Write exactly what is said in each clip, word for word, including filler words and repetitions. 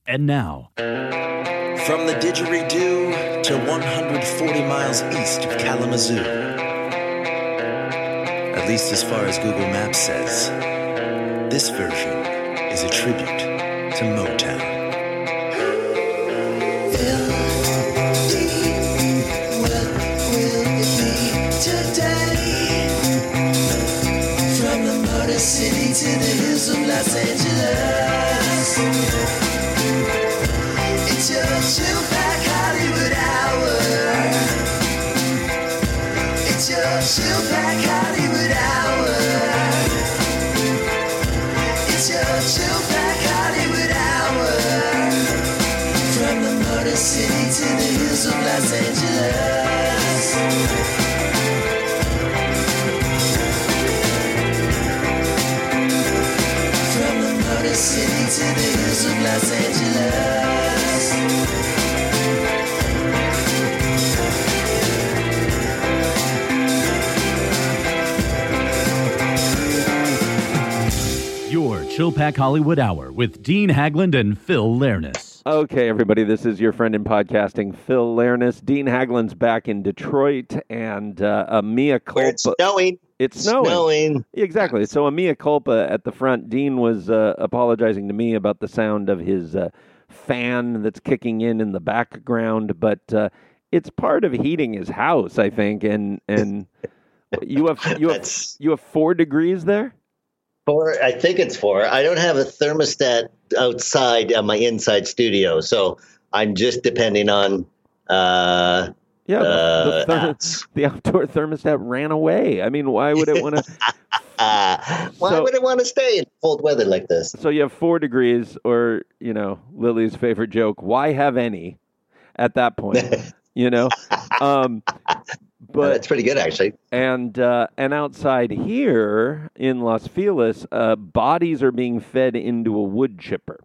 And now, from the didgeridoo to one hundred forty miles east of Kalamazoo, at least as far as Google Maps says, this version is a tribute to Motown. L D, what will it be today? From the Motor City to the hills of Los Angeles, it's your Chillpack Hollywood Hour. It's your Chillpack Hollywood Hour. It's your Chillpack Hollywood Hour. From the Motor City to the hills of Los Angeles. From the Motor City to the hills of Los Angeles. your Chillpack Hollywood Hour with Dean Hagland and Phil Lernis. Okay, everybody, this is your friend in podcasting, Phil Lernis. Dean Hagland's back in Detroit, and uh, a mea culpa. Where it's snowing. It's snowing. snowing. Exactly. So a mea culpa at the front. Dean was uh, apologizing to me about the sound of his uh, fan that's kicking in in the background, but uh, it's part of heating his house, I think. And and you have you have you have four degrees there. Four, I think it's four. I don't have a thermostat outside of my inside studio, so I'm just depending on. Uh, Yeah, the, uh, the, therm- the outdoor thermostat ran away. I mean, why would it want to? uh, why so, would it want to stay in cold weather like this? So you have four degrees, or, you know, Lily's favorite joke, why have any at that point, you know? Um, but That's pretty good, actually. And uh, and outside here in Los Feliz, uh, bodies are being fed into a wood chipper.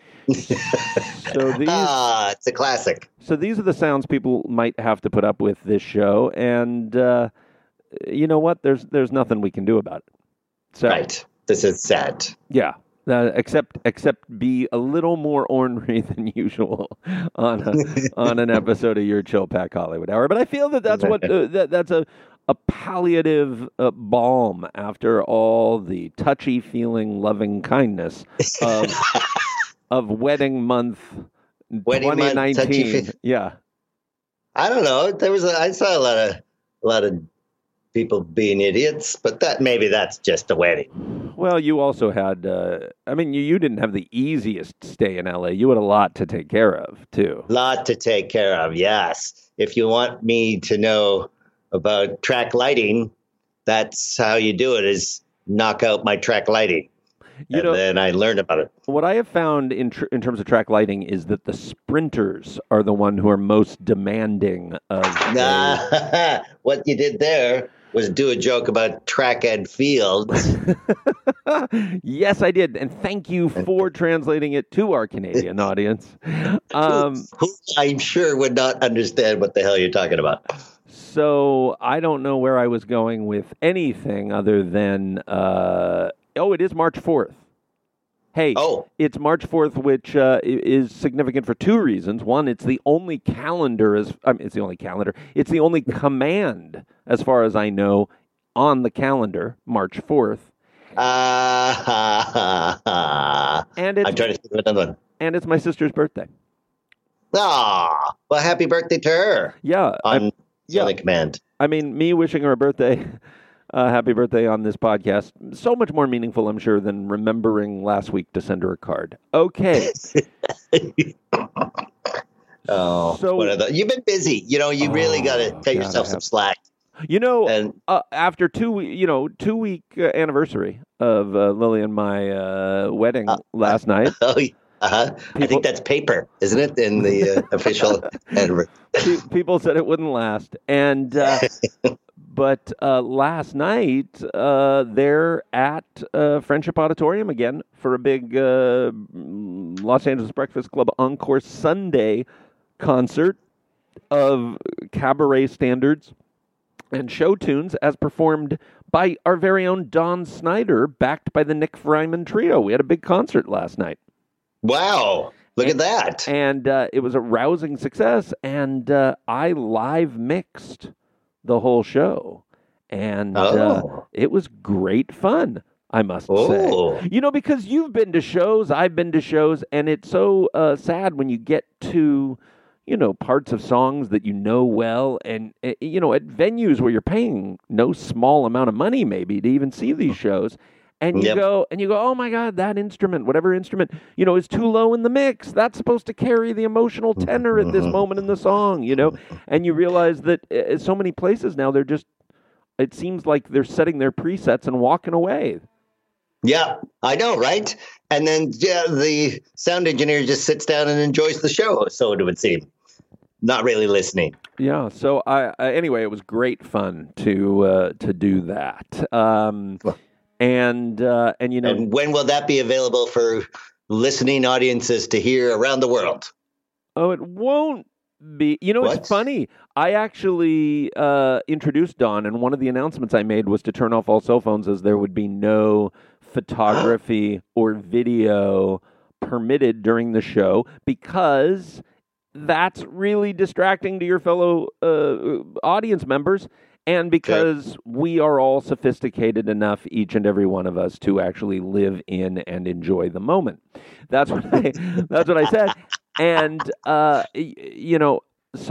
So these, ah, it's a classic. So these are the sounds people might have to put up with this show, and uh, you know what? There's there's nothing we can do about it. So, Right. This is sad. Yeah. Uh, except except be a little more ornery than usual on a, on an episode of your Chillpack Hollywood Hour. But I feel that that's what uh, that, that's a a palliative uh, balm after all the touchy feeling, loving kindness of. Of wedding month, Wedding twenty nineteen. Month, yeah, I don't know. There was a, I saw a lot of a lot of people being idiots, but that maybe that's just a wedding. Well, you also had. Uh, I mean, you, you didn't have the easiest stay in L A. You had a lot to take care of too. Lot to take care of. Yes. If you want me to know about track lighting, that's how you do it. Is knock out my track lighting. You and know, then I learned about it. What I have found in tr- in terms of track lighting is that the sprinters are the one who are most demanding of. Nah, what you did there was do a joke about track and fields. Yes, I did, and thank you for translating it to our Canadian audience. Um, who I'm sure would not understand what the hell you're talking about. So I don't know where I was going with anything other than. Uh, Oh, it is March fourth. Hey, oh. It's March fourth, which uh, is significant for two reasons. One, it's the only calendar, as I mean, it's the only calendar. It's the only command, as far as I know, on the calendar, March fourth. Uh, ha, ha. And it's, I'm trying to think of another one. And it's my sister's birthday. Ah, well, happy birthday to her. Yeah. On I, yeah. only command. I mean, me wishing her a birthday... Uh, happy birthday on this podcast. So much more meaningful, I'm sure, than remembering last week to send her a card. Okay. oh, so, what are the, you've been busy. You know, you oh, really got to cut yourself some slack. You know, and, uh, after two, you know, two week uh, anniversary of uh, Lily and my uh, wedding uh, last uh, night. Oh, uh-huh. People, I think that's paper, isn't it? In the uh, official anniversary. People said it wouldn't last, and. Uh, But uh, last night, uh, they're at uh, Friendship Auditorium again for a big uh, Los Angeles Breakfast Club Encore Sunday concert of cabaret standards and show tunes as performed by our very own Don Snyder, backed by the Nick Fryman Trio. We had a big concert last night. Wow. Look and, at that. And uh, it was a rousing success, and uh, I live mixed the whole show. And oh. uh, it was great fun, I must oh. say. You know, because you've been to shows, I've been to shows, and it's so uh, sad when you get to, you know, parts of songs that you know well, and, uh, you know, at venues where you're paying no small amount of money maybe to even see these shows. And you yep. go, and you go, oh my God, that instrument, whatever instrument, you know, is too low in the mix. That's supposed to carry the emotional tenor at this moment in the song, you know? And you realize that uh, so many places now, they're just, it seems like they're setting their presets and walking away. Yeah, I know, right? And then yeah, the sound engineer just sits down and enjoys the show, so it would seem. Not really listening. Yeah, so I, I anyway, it was great fun to uh, to do that. Um And, uh, and you know... And when will that be available for listening audiences to hear around the world? Oh, it won't be. You know, what? It's funny. I actually uh, introduced Don, and one of the announcements I made was to turn off all cell phones, as there would be no photography or video permitted during the show, because that's really distracting to your fellow uh, audience members. And because okay. we are all sophisticated enough, each and every one of us, to actually live in and enjoy the moment. That's what I. That's what I said. And uh, you know,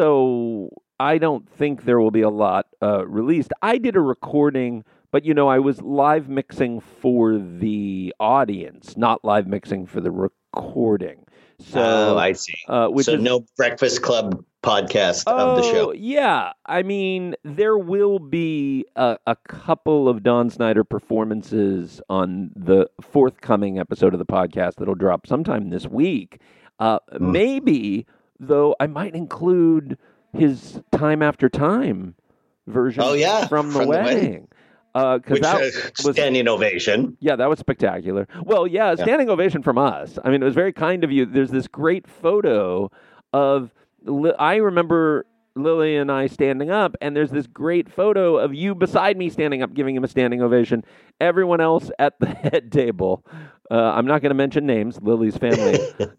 so I don't think there will be a lot uh, released. I did a recording, but you know, I was live mixing for the audience, not live mixing for the recording. So oh, I see. Uh, which so is, no Breakfast Club podcast oh, of the show. Yeah. I mean, there will be a, a couple of Don Snyder performances on the forthcoming episode of the podcast that'll drop sometime this week. Uh, mm. Maybe, though, I might include his Time After Time version oh, yeah. from the from wedding. The wedding. Uh, Which, that uh, was standing ovation. Yeah, that was spectacular. Well, yeah, standing yeah. ovation from us. I mean, it was very kind of you. There's this great photo of, I remember Lily and I standing up, and there's this great photo of you beside me standing up, giving him a standing ovation. Everyone else at the head table, uh, I'm not going to mention names, Lily's family,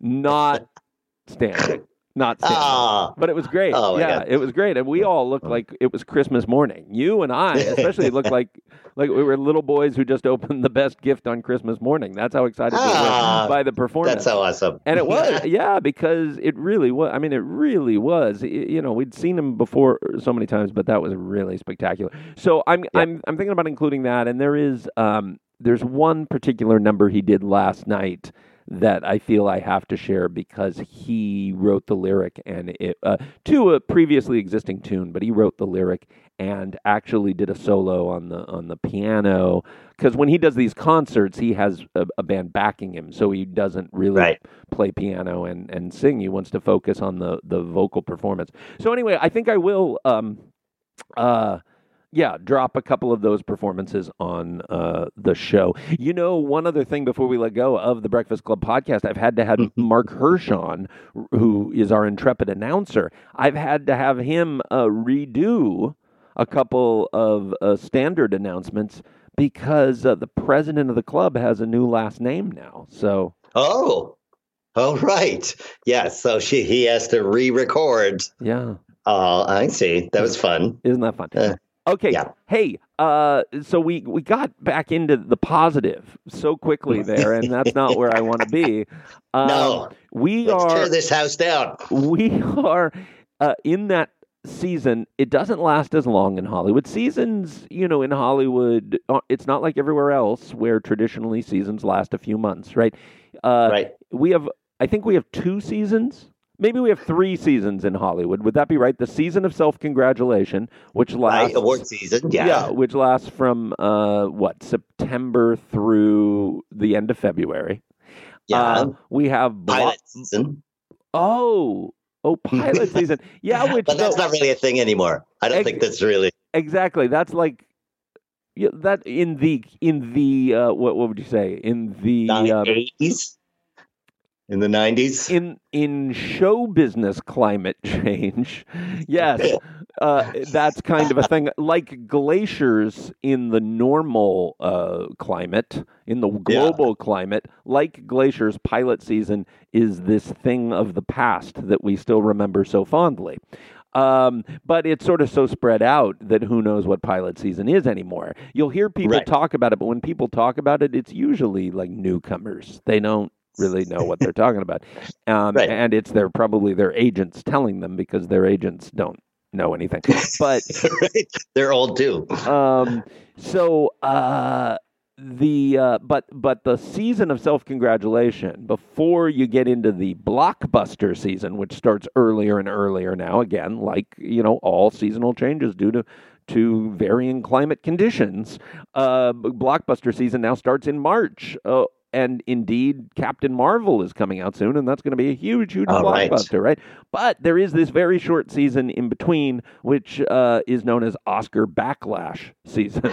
not standing. Not standing. Ah. But it was great. Oh, yeah, God. It was great. And we all looked like it was Christmas morning. You and I especially looked like like we were little boys who just opened the best gift on Christmas morning. That's how excited ah, we were by the performance. That's so awesome. And it was, yeah, because it really was. I mean, it really was. You know, we'd seen him before so many times, but that was really spectacular. So I'm yeah. I'm I'm thinking about including that. And there is um there's one particular number he did last night that I feel I have to share because he wrote the lyric and it uh, to a previously existing tune, but he wrote the lyric and actually did a solo on the on the piano. Because when he does these concerts, he has a, a band backing him, so he doesn't really right. play piano and, and sing. He wants to focus on the, the vocal performance. So anyway, I think I will. Um, uh, Yeah, drop a couple of those performances on uh, the show. You know, one other thing before we let go of the Breakfast Club podcast, I've had to have Mark Hirsch on, who is our intrepid announcer. I've had to have him uh, redo a couple of uh, standard announcements because uh, the president of the club has a new last name now. So, oh, oh, right, yeah. So she he has to re-record. Yeah. Oh, I see. That was fun. Isn't that fun? Uh, Okay. Yeah. Hey, uh, so we, we got back into the positive so quickly there, and that's not where I want to be. Um, no. We Let's are tear this house down. We are uh, in that season. It doesn't last as long in Hollywood. Seasons, you know, in Hollywood, it's not like everywhere else where traditionally seasons last a few months, right? Uh, right. We have, I think we have two seasons. Maybe we have three seasons in Hollywood. Would that be right? The season of self-congratulation, which lasts... Right, award season, yeah. Yeah, which lasts from, uh, what, September through the end of February. Yeah. Uh, we have... Blo- pilot season. Oh, oh, pilot season. Yeah, which... But that's no, not really a thing anymore. I don't ex- think that's really... Exactly. That's like... Yeah, that in the... in the uh, what, what would you say? In the... eighties? in the nineties. In in show business climate change, yes, uh, that's kind of a thing. Like glaciers in the normal uh, climate, in the global yeah. climate, like glaciers, pilot season is this thing of the past that we still remember so fondly. Um, but it's sort of so spread out that who knows what pilot season is anymore. You'll hear people right. talk about it, but when people talk about it, it's usually like newcomers. They don't really know what they're talking about. Um, right. And it's their probably their agents telling them because their agents don't know anything. But right. They're old too. Um, so uh, the uh, but but the season of self-congratulation, before you get into the blockbuster season, which starts earlier and earlier now, again, like, you know, all seasonal changes due to to varying climate conditions, uh, blockbuster season now starts in March. Uh, And indeed, Captain Marvel is coming out soon, and that's going to be a huge, huge oh, blockbuster, right. right? But there is this very short season in between, which uh, is known as Oscar Backlash season.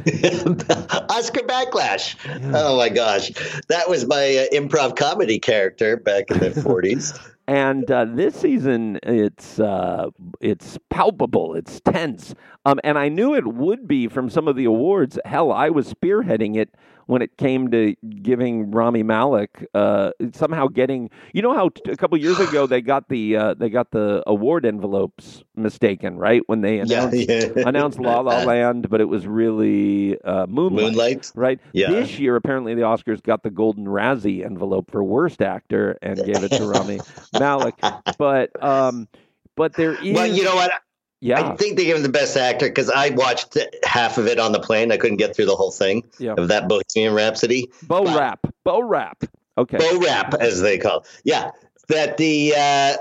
Oscar Backlash. Yeah. Oh, my gosh. That was my uh, improv comedy character back in the forties. And uh, this season, it's uh, it's palpable, it's tense. Um, and I knew it would be from some of the awards. Hell, I was spearheading it when it came to giving Rami Malek uh, somehow getting. You know how t- a couple years ago they got the uh, they got the award envelopes mistaken, right? When they announced yeah, yeah. announced La La Land, but it was really uh, Moonlight, Moonlight, right? Yeah. This year, apparently, the Oscars got the Golden Razzie envelope for Worst Actor and gave it to Rami Malek. But um, but there is. Well, you know what? Yeah. I think they gave him the best actor because I watched half of it on the plane. I couldn't get through the whole thing yeah. of that Bohemian Rhapsody. Bo but, rap. Bo rap. Okay. Bo rap, as they call it. Yeah. That the uh,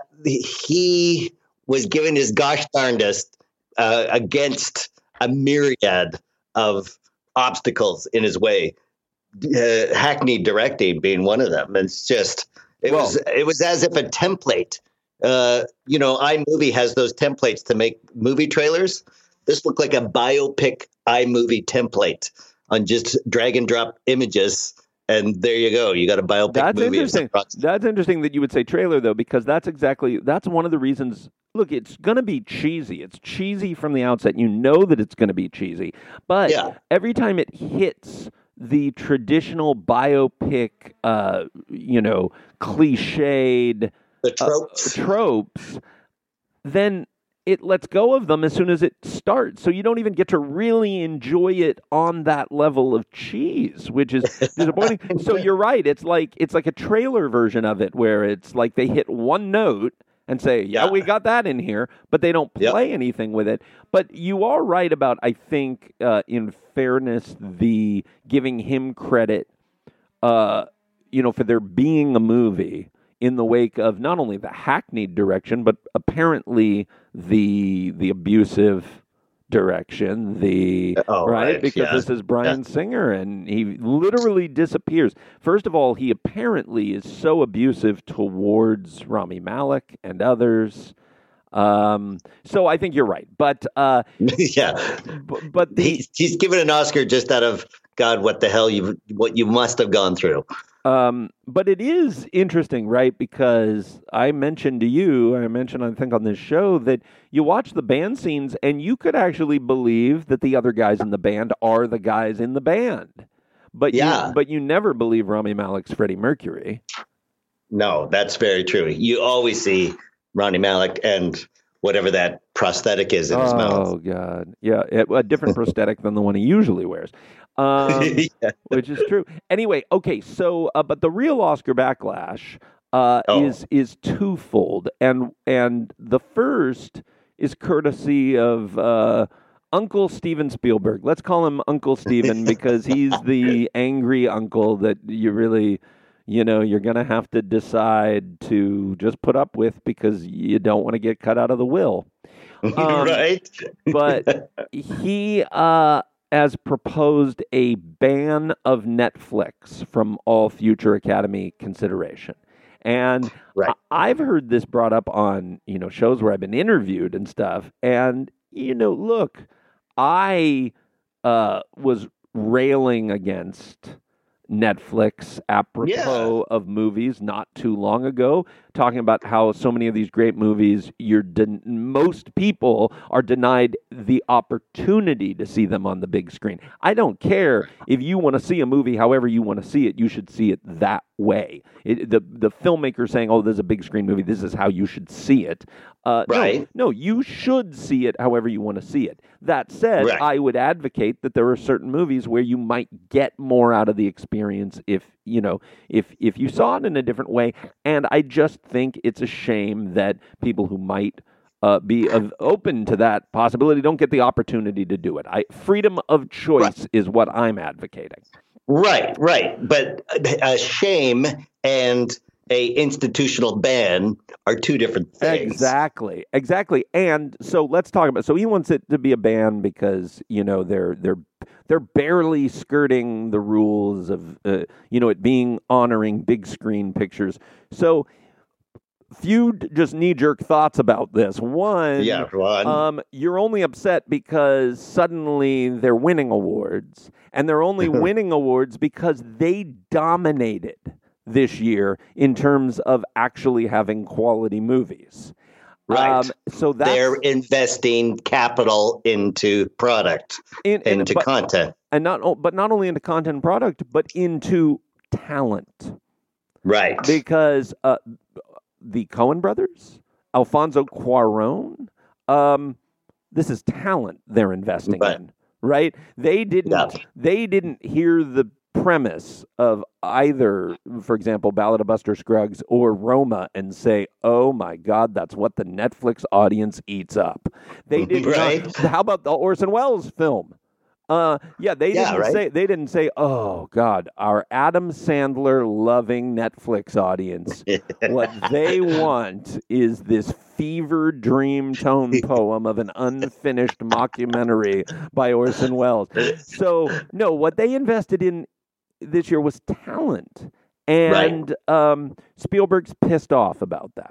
he was given his gosh darndest uh, against a myriad of obstacles in his way. Uh, hackneyed directing being one of them. It's just it well, was it was as if a template. Uh, you know, iMovie has those templates to make movie trailers. This looked like a biopic iMovie template on just drag and drop images. And there you go. You got a biopic that's movie. Interesting. That's interesting that you would say trailer, though, because that's exactly, that's one of the reasons. Look, it's going to be cheesy. It's cheesy from the outset. You know that it's going to be cheesy. But yeah. every time it hits the traditional biopic, uh, you know, cliched, the tropes. Uh, tropes, then it lets go of them as soon as it starts. So you don't even get to really enjoy it on that level of cheese, which is disappointing. So you're right. It's like it's like a trailer version of it where it's like they hit one note and say, yeah, yeah. we got that in here, but they don't play yep. anything with it. But you are right about, I think, uh, in fairness, the giving him credit, uh, you know, for there being a movie in the wake of not only the hackneyed direction, but apparently the the abusive direction, the oh, right? right because yeah. this is Bryan yeah. Singer, and he literally disappears. First of all, he apparently is so abusive towards Rami Malek and others. Um, so I think you're right, but uh, yeah, b- but the, he's, he's given an Oscar just out of God, what the hell you what you must have gone through. Um, but it is interesting, right? Because I mentioned to you, I mentioned, I think, on this show that you watch the band scenes and you could actually believe that the other guys in the band are the guys in the band. But yeah. you, but you never believe Rami Malek's Freddie Mercury. No, that's very true. You always see Rami Malek and whatever that prosthetic is in his oh, mouth. Oh, God. Yeah, it, a different prosthetic than the one he usually wears. Um, yeah. Which is true. Anyway, okay, so uh, but the real Oscar backlash uh, oh. is is twofold, and and the first is courtesy of uh, Uncle Steven Spielberg. Let's call him Uncle Steven because he's the angry uncle that you really, you know, you're gonna have to decide to just put up with because you don't want to get cut out of the will, um, right? But he. Uh, has proposed a ban of Netflix from all future Academy consideration. And right. I- I've heard this brought up on, you know, shows where I've been interviewed and stuff. And, you know, look, I uh, was railing against Netflix apropos yeah. of movies not too long ago, talking about how so many of these great movies, you're de- most people are denied the opportunity to see them on the big screen. I don't care if you want to see a movie however you want to see it, you should see it that way. It, the the filmmaker saying, oh, there's a big screen movie, this is how you should see it. Uh, right. No, no, you should see it however you want to see it. That said, right. I would advocate that there are certain movies where you might get more out of the experience if, you know, if if you saw it in a different way. And I just think it's a shame that people who might uh, be uh, open to that possibility don't get the opportunity to do it. I, freedom of choice right. is what I'm advocating. Right, right. But a shame and a institutional ban are two different things. Exactly, exactly. And so let's talk about. So he wants it to be a ban because you know they're they're they're barely skirting the rules of uh, you know it being honoring big screen pictures. So few just knee jerk thoughts about this. One, yeah, one. Um, you're only upset because suddenly they're winning awards, and they're only winning awards because they dominated this year in terms of actually having quality movies. Right. Um, so that's, they're investing capital into product, in, in, into but, content. And not but not only into content and product, but into talent. Right. Because uh, the Coen brothers, Alfonso Cuarón, um, this is talent they're investing right. in. Right? They didn't yeah. they didn't hear the premise of either, for example, Ballad of Buster Scruggs or Roma and say, oh my God, that's what the Netflix audience eats up. They did right. not. How about the Orson Welles film? Uh, yeah, they yeah, didn't right? say. They didn't say, "Oh God, our Adam Sandler loving Netflix audience. What they want is this fever dream tone poem of an unfinished mockumentary by Orson Welles." So, no, what they invested in this year was talent, and right. um, Spielberg's pissed off about that.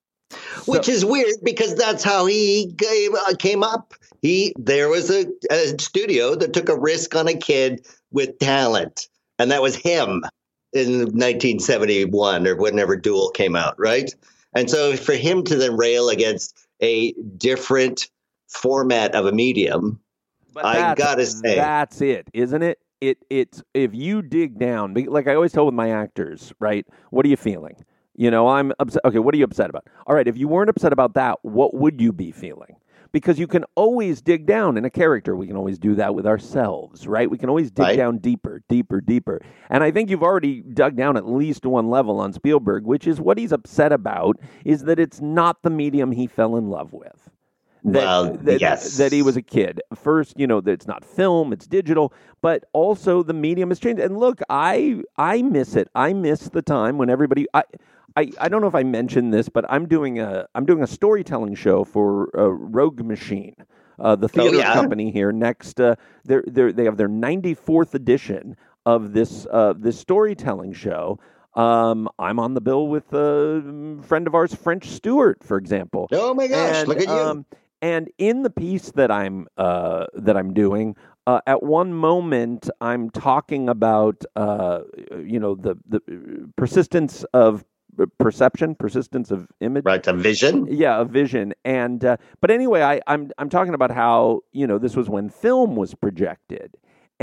So, Which is weird because that's how he came, uh, came up. He there was a, a studio that took a risk on a kid with talent, and that was him in nineteen seventy-one or whenever Duel came out, right? And so for him to then rail against a different format of a medium, but I gotta say that's it, isn't it? It it's if you dig down, like I always tell with my actors, right? What are you feeling? You know, I'm upset. Okay, what are you upset about? All right, if you weren't upset about that, what would you be feeling? Because you can always dig down in a character. We can always do that with ourselves, right? We can always dig right. down deeper, deeper, deeper. And I think you've already dug down at least one level on Spielberg, which is what he's upset about is that it's not the medium he fell in love with. That, well, that, yes. That he was a kid. First, you know, that it's not film, it's digital, but also the medium has changed. And look, I I miss it. I miss the time when everybody... I, I, I don't know if I mentioned this, but I'm doing a I'm doing a storytelling show for uh, Rogue Machine, uh, the theater oh, yeah? company here. Next, uh, they're, they're, they have their ninety-fourth edition of this uh, this storytelling show. Um, I'm on the bill with a friend of ours, French Stewart, for example. Oh my gosh! And, look at you. Um, and in the piece that I'm uh, that I'm doing. Uh, at one moment, I'm talking about, uh, you know, the the persistence of perception, persistence of image, right? A vision, yeah, a vision. And uh, but anyway, I, I'm I'm talking about how you know this was when film was projected,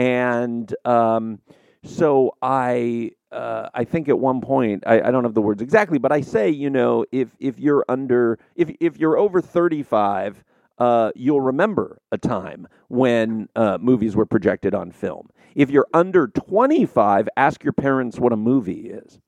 and um, so I uh, I think at one point I, I don't have the words exactly, but I say you know if if you're under if if you're over thirty-five. Uh, you'll remember a time when uh, movies were projected on film. If you're under twenty-five, ask your parents what a movie is.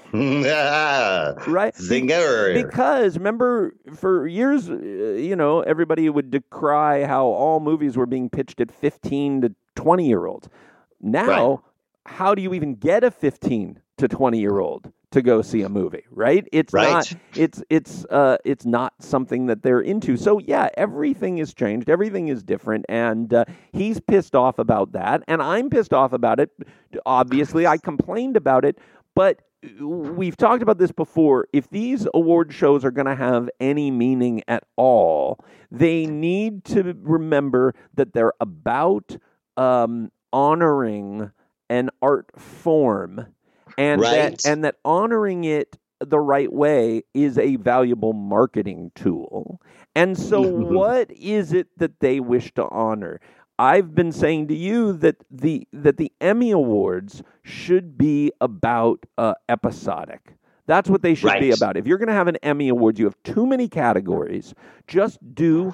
Right? Zinger. Because remember, for years, uh, you know, everybody would decry how all movies were being pitched at fifteen to twenty year olds. Now, right. How do you even get a fifteen to twenty year old to go see a movie, right? It's right. not it's it's uh it's not something that they're into. So yeah, everything has changed, everything is different, and uh, he's pissed off about that, and I'm pissed off about it. Obviously, I complained about it, but we've talked about this before. If these award shows are going to have any meaning at all, they need to remember that they're about um, honoring an art form, and Right. that and that honoring it the right way is a valuable marketing tool. And so what is it that they wish to honor? I've been saying to you that the that the Emmy Awards should be about uh, episodic. That's what they should Right. be about. If you're going to have an Emmy Awards, you have too many categories. Just do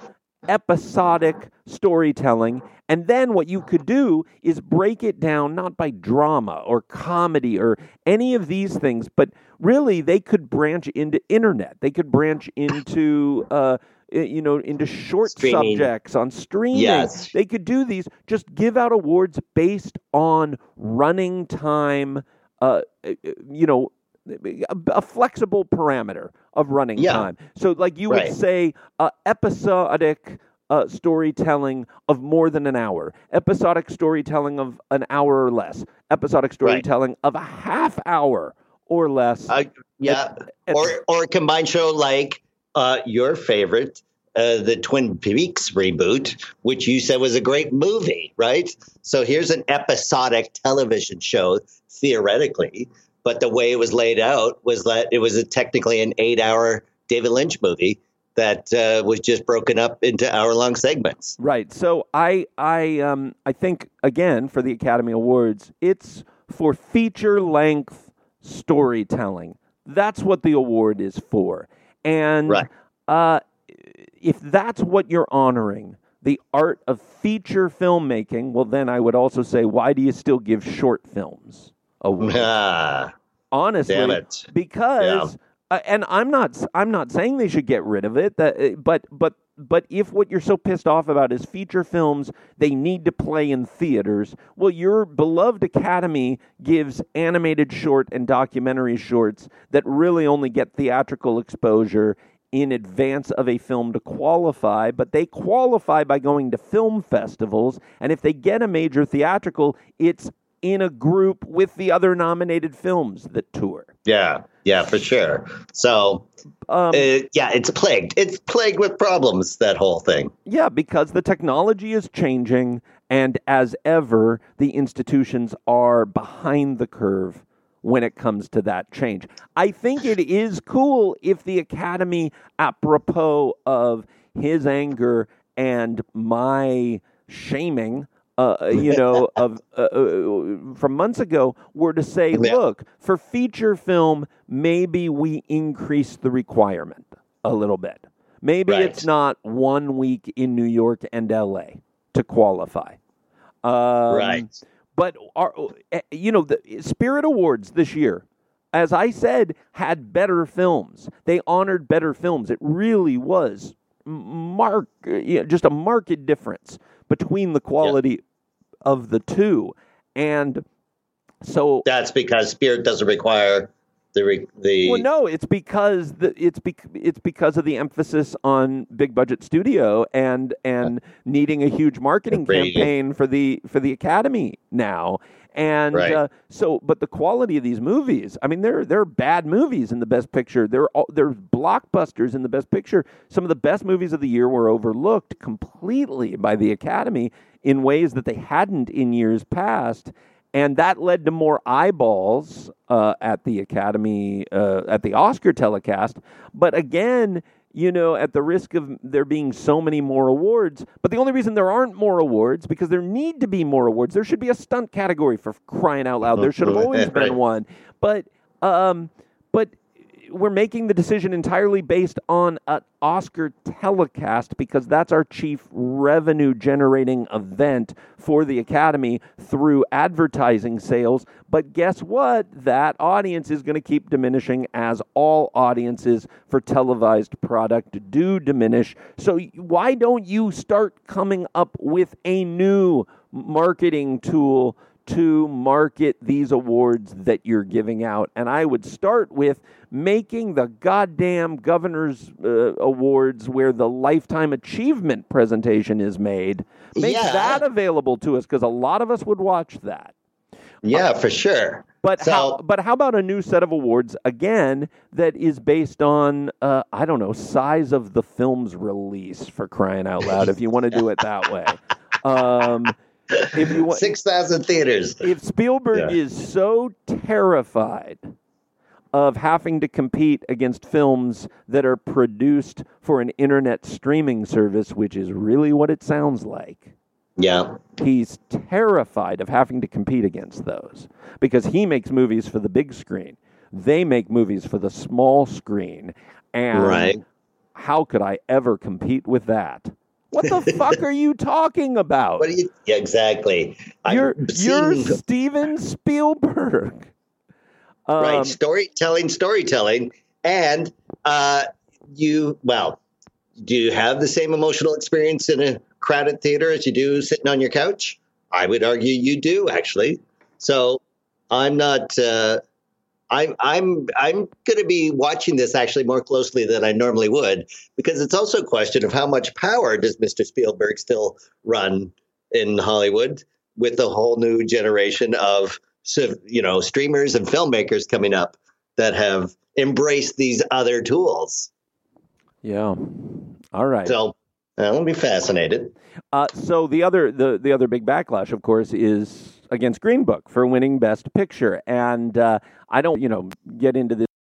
episodic storytelling. And then what you could do is break it down not by drama or comedy or any of these things, but really they could branch into internet. They could branch into, uh, you know, into short Streaming. subjects on streaming. Yes. They could do these. Just give out awards based on running time, uh, you know, a, a flexible parameter of running Yeah. time. So like you Right. would say uh, episodic uh, storytelling of more than an hour, episodic storytelling of an hour or less, episodic storytelling of a half hour or less. Uh, yeah, And- or or a combined show like uh, your favorite, uh, the Twin Peaks reboot, which you said was a great movie, right? So here's an episodic television show, theoretically, but the way it was laid out was that it was a, technically an eight-hour David Lynch movie that uh, was just broken up into hour-long segments. Right. So I I um I think again for the Academy Awards, it's for feature length storytelling. That's what the award is for. And Right. uh, if that's what you're honoring, the art of feature filmmaking, well, then I would also say, why do you still give short films awards? Ah, Honestly, damn it. because uh, and I'm not I'm not saying they should get rid of it. That uh, but but but if what you're so pissed off about is feature films, they need to play in theaters. Well, your beloved Academy gives animated short and documentary shorts that really only get theatrical exposure in advance of a film to qualify, but they qualify by going to film festivals, and if they get a major theatrical, it's in a group with the other nominated films that tour. Yeah, yeah, for sure. So, Um, uh, yeah, it's plagued. It's plagued with problems, that whole thing. yeah, because the technology is changing, and as ever, the institutions are behind the curve when it comes to that change. I think it is cool if the Academy, apropos of his anger and my shaming, uh, you know, of uh, uh, from months ago, were to say, Yeah. look, for feature film, maybe we increase the requirement a little bit. Maybe Right. it's not one week in New York and L A to qualify. Um, Right. But, our, you know, the Spirit Awards this year, as I said, had better films. They honored better films. It really was mark, you know, just a marked difference between the quality of the two. And so That's because Spirit doesn't require the re- the. well, no, it's because the, it's bec- it's because of the emphasis on big budget studio and and needing a huge marketing Right. campaign for the for the Academy now. And Right. uh, so, but the quality of these movies, I mean, there there are bad movies in the Best Picture. There are there's blockbusters in the Best Picture. Some of the best movies of the year were overlooked completely by the Academy in ways that they hadn't in years past. And that led to more eyeballs uh, at the Academy, uh, at the Oscar telecast. But again, you know, at the risk of there being so many more awards, but the only reason there aren't more awards, because there need to be more awards. There should be a stunt category, for crying out loud. There should have always been Right. one. But, um, but we're making the decision entirely based on an Oscar telecast because that's our chief revenue generating event for the Academy through advertising sales. But guess what? That audience is going to keep diminishing, as all audiences for televised product do diminish. So why don't you start coming up with a new marketing tool to market these awards that you're giving out? And I would start with making the goddamn governor's uh, awards where the lifetime achievement presentation is made. Make Yeah. that available to us, because a lot of us would watch that. Yeah, for sure. But So- how? But how about a new set of awards again that is based on uh, I don't know, size of the film's release, for crying out loud, if you want to do it that way. Um, if you want, six thousand theaters. If Spielberg Yeah. is so terrified of having to compete against films that are produced for an internet streaming service, which is really what it sounds like. Yeah. He's terrified of having to compete against those because he makes movies for the big screen. They make movies for the small screen. And Right. how could I ever compete with that? What the fuck are you talking about? What do you? Yeah, exactly. You're, I've you're seen- Steven Spielberg. Um, right, storytelling, storytelling, and uh, you. Well, do you have the same emotional experience in a crowded theater as you do sitting on your couch? I would argue you do, actually. So I'm not. Uh, I'm I'm I'm going to be watching this actually more closely than I normally would, because it's also a question of how much power does Mister Spielberg still run in Hollywood with the whole new generation of, you know, streamers and filmmakers coming up that have embraced these other tools. Yeah. All right. So I'll be fascinated. Uh, so the other the, the other big backlash, of course, is against Green Book for winning Best Picture, and uh, I don't, you know, get into this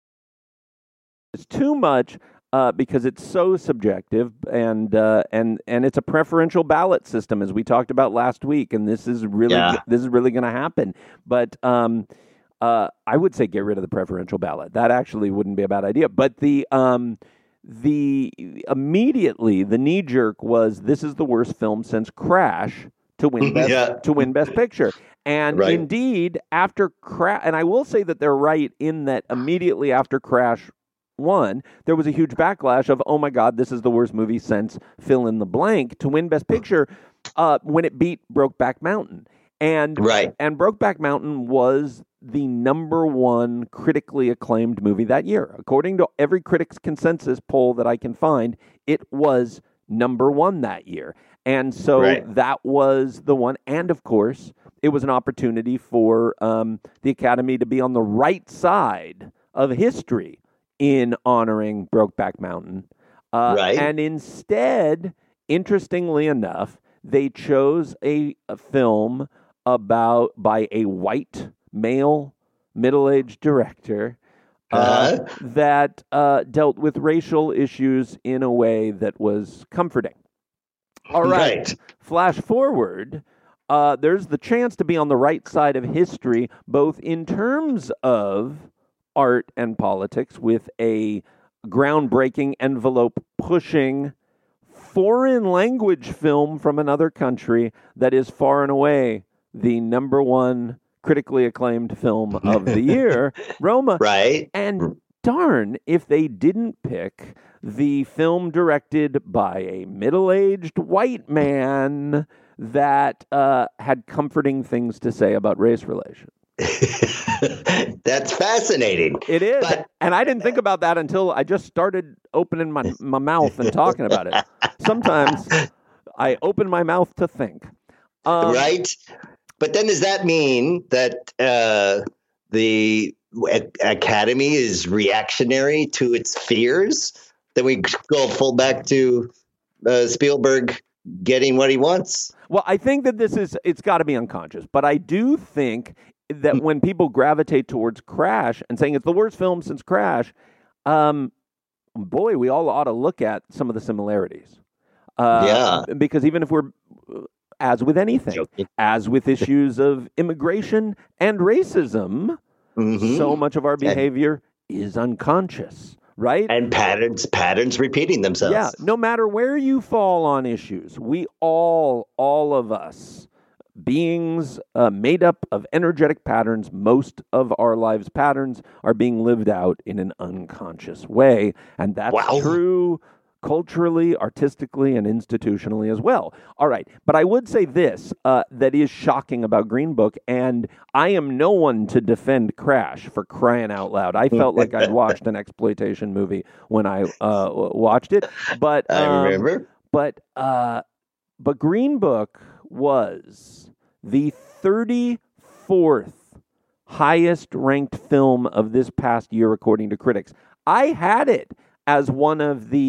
too much uh, because it's so subjective, and uh, and and it's a preferential ballot system, as we talked about last week, and this is really Yeah. this is really going to happen. But um, uh, I would say get rid of the preferential ballot. That actually wouldn't be a bad idea. But the um, the immediately the knee jerk was this is the worst film since Crash to win best, Yeah. to win Best Picture. And Right. indeed, after Crash, and I will say that they're right in that immediately after Crash won, there was a huge backlash of, oh my God, this is the worst movie since fill in the blank to win Best Picture uh, when it beat Brokeback Mountain. And, Right. and Brokeback Mountain was the number one critically acclaimed movie that year. According to every critic's consensus poll that I can find, it was number one that year. And so Right. that was the one. And of course, it was an opportunity for um, the Academy to be on the right side of history in honoring Brokeback Mountain. Uh, Right. And instead, interestingly enough, they chose a, a film about by a white male middle-aged director uh, Uh-huh. that uh, dealt with racial issues in a way that was comforting. All right. Right. Flash forward. Uh, there's the chance to be on the right side of history, both in terms of art and politics, with a groundbreaking, envelope-pushing foreign language film from another country that is far and away the number one critically acclaimed film of the year, Roma. Right. And darn if they didn't pick the film directed by a middle-aged white man that uh, had comforting things to say about race relations. That's fascinating. It is. But- and I didn't think about that until I just started opening my, my mouth and talking about it. Sometimes I open my mouth to think. Um, Right. But then does that mean that uh, the a- Academy is reactionary to its fears? Then we go full back to uh, Spielberg getting what he wants? Well, I think that this is, it's got to be unconscious. But I do think that when people gravitate towards Crash and saying it's the worst film since Crash, um, boy, we all ought to look at some of the similarities. Uh, Yeah. Because even if we're, as with anything, Joking. as with issues of immigration and racism, Mhm. so much of our behavior is unconscious, right? And patterns, patterns repeating themselves. Yeah, no matter where you fall on issues, we all, all of us, beings uh, made up of energetic patterns, most of our lives' patterns are being lived out in an unconscious way. And that's Wow. true culturally, artistically, and institutionally as well. All right, but I would say this uh, that is shocking about Green Book, and I am no one to defend Crash, for crying out loud. I felt like I'd watched an exploitation movie when I uh, watched it, but I um, remember. but uh, but Green Book was the thirty-fourth highest ranked film of this past year, according to critics. I had it as one of the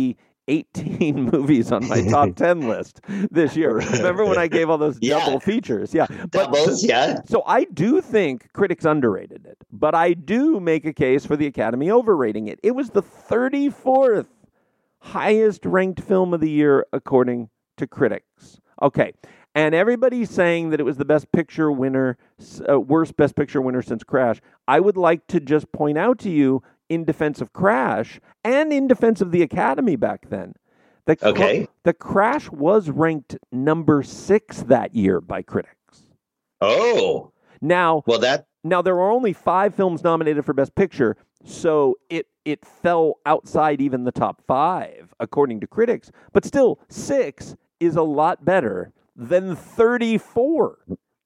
eighteen movies on my top ten list this year. Remember when I gave all those Yeah. double features? Yeah. But- Doubles, yeah. So I do think critics underrated it, but I do make a case for the Academy overrating it. It was the thirty-fourth highest ranked film of the year according to critics. Okay. And everybody's saying that it was the best picture winner, uh, worst best picture winner since Crash. I would like to just point out to you, in defense of Crash and in defense of the Academy back then, the, Okay. the Crash was ranked number six that year by critics. Oh, Now, well, that now there were only five films nominated for Best Picture, so it it fell outside even the top five according to critics. But still, six is a lot better than thirty-four.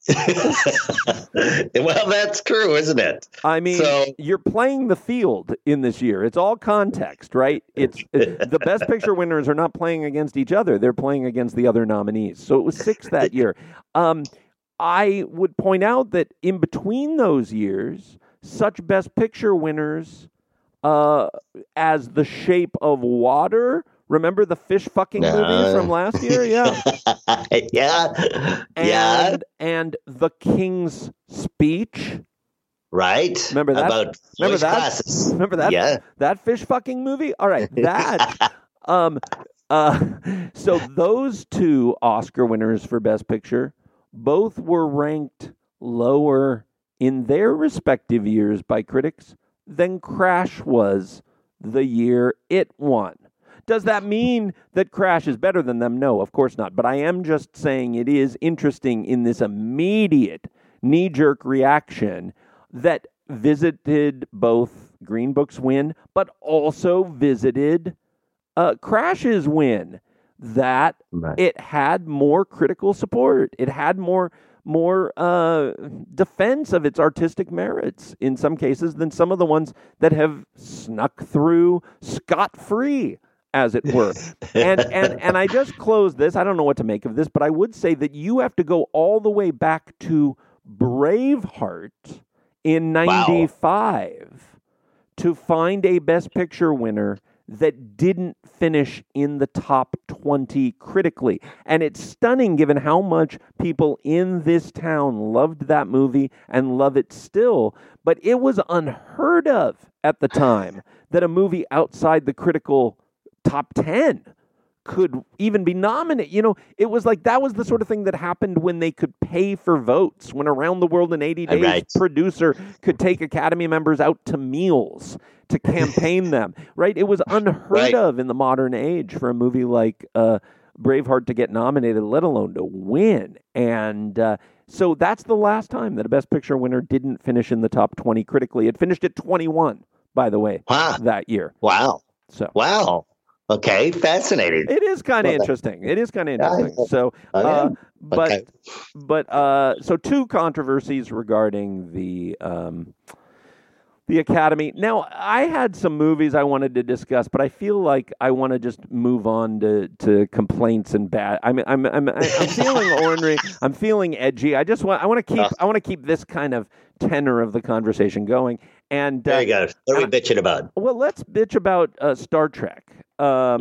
well, that's true, isn't it? I mean, So- you're playing the field in this year. It's all context, right? It's it, the Best Picture winners are not playing against each other; they're playing against the other nominees. So it was six that year. Um, I would point out that in between those years, such Best Picture winners uh, as The Shape of Water. Remember the fish fucking movie Uh, from last year? Yeah. yeah, And, yeah, and The King's Speech. right. Remember that? About Remember voice that? classes. Remember that? Yeah. That fish fucking movie? All right. That. um. Uh. So those two Oscar winners for Best Picture both were ranked lower in their respective years by critics than Crash was the year it won. Does that mean that Crash is better than them? No, of course not. But I am just saying it is interesting in this immediate knee-jerk reaction that visited both Green Book's win, but also visited uh, Crash's win. That Right. it had more critical support. It had more more uh, defense of its artistic merits in some cases than some of the ones that have snuck through scot-free, as it were. and, and and I just closed this. I don't know what to make of this, but I would say that you have to go all the way back to Braveheart in ninety-five to find a Best Picture winner that didn't finish in the top twenty critically. And it's stunning given how much people in this town loved that movie and love it still. But it was unheard of at the time that a movie outside the critical top ten could even be nominated. You know, it was like that was the sort of thing that happened when they could pay for votes, when Around the World in eighty days Right. producer could take Academy members out to meals to campaign them, right? It was unheard Right. of in the modern age for a movie like uh, Braveheart to get nominated, let alone to win. And uh, so that's the last time that a Best Picture winner didn't finish in the top twenty critically. It finished at twenty-one, by the way, Wow. that year. Wow. So Wow. Okay. Fascinating. it is kind of Well, that- interesting. It is kind of Yeah, I interesting. know. So, Oh, yeah. uh, but Okay. but uh, so two controversies regarding the um, the Academy. Now, I had some movies I wanted to discuss, but I feel like I want to just move on to, to complaints and bad. I'm I'm I'm I'm feeling ornery. I'm feeling edgy. I just want I want to keep Oh. I want to keep this kind of tenor of the conversation going. And There uh, you go. What are we bitching about? well, let's bitch about uh, Star Trek. Um,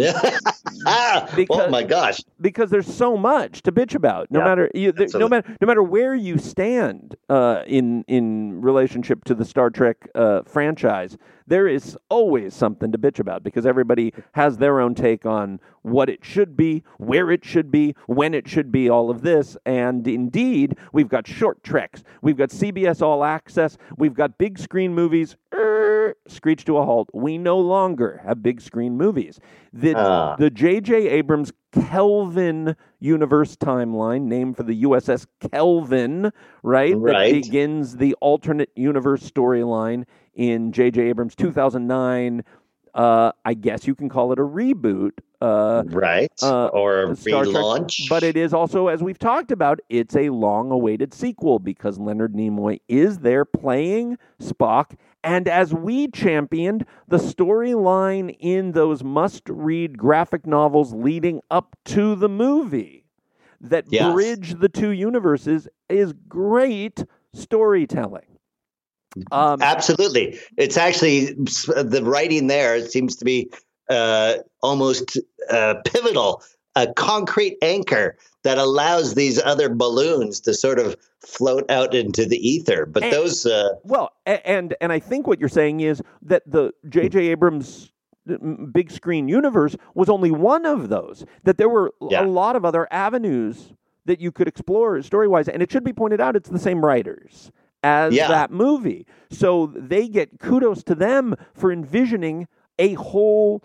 ah, because- oh my gosh. because there's so much to bitch about. No Yeah, matter you, there, no absolutely. matter no matter where you stand uh, in in relationship to the Star Trek uh, franchise, there is always something to bitch about because everybody has their own take on what it should be, where it should be, when it should be, all of this. And indeed, we've got short treks, we've got C B S All Access, we've got big screen movies. Er, screech to a halt. We no longer have big screen movies. The Ah. the J J Abrams Kelvin universe timeline, named for the U S S Kelvin, right? Right. That begins the alternate universe storyline in J J Abrams' two thousand nine. Uh, I guess you can call it a reboot. Uh, Right. uh, or a Star Trek, relaunch. but it is also, as we've talked about, it's a long-awaited sequel because Leonard Nimoy is there playing Spock. And as we championed, the storyline in those must-read graphic novels leading up to the movie that Yes. bridge the two universes is great storytelling. Um, Absolutely. It's actually the writing there seems to be uh, almost uh, pivotal, a concrete anchor that allows these other balloons to sort of float out into the ether. But and, those, uh, well, and and I think what you're saying is that the J J Abrams big screen universe was only one of those. That there were yeah. a lot of other avenues that you could explore story-wise, and it should be pointed out it's the same writers as yeah. that movie. So they get kudos to them for envisioning a whole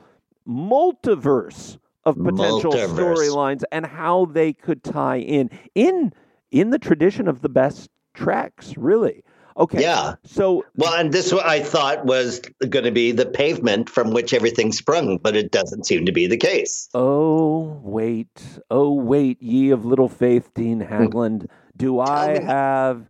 multiverse of potential storylines and how they could tie in in in the tradition of the best Treks, really. Okay. Yeah. So well, and this what I thought was going to be the pavement from which everything sprung, but it doesn't seem to be the case. Oh wait, oh wait, ye of little faith, Dean Hagland. Do I me. have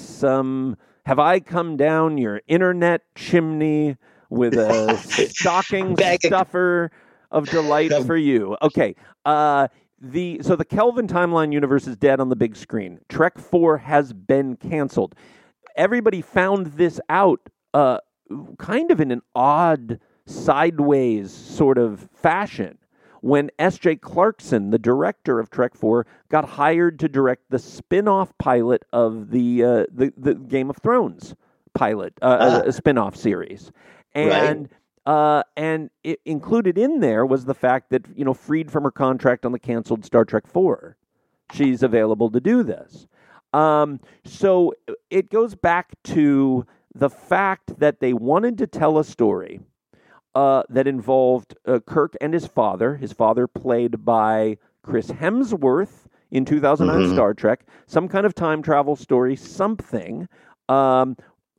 some? Have I come down your internet chimney with a stocking stuffer of delight for you? Okay. Uh, the so the Kelvin timeline universe is dead on the big screen. Trek four has been canceled. Everybody found this out uh, kind of in an odd, sideways sort of fashion when S J Clarkson, the director of Trek four, got hired to direct the spin-off pilot of the uh, the, the Game of Thrones pilot, uh, ah. a, a spin-off series. And right. uh, and it, included in there was the fact that, you know, freed from her contract on the canceled Star Trek four, she's available to do this. Um, so it goes back to the fact that they wanted to tell a story uh, that involved uh, Kirk and his father, his father played by Chris Hemsworth in two thousand nine mm-hmm. Star Trek, some kind of time travel story, something. Um,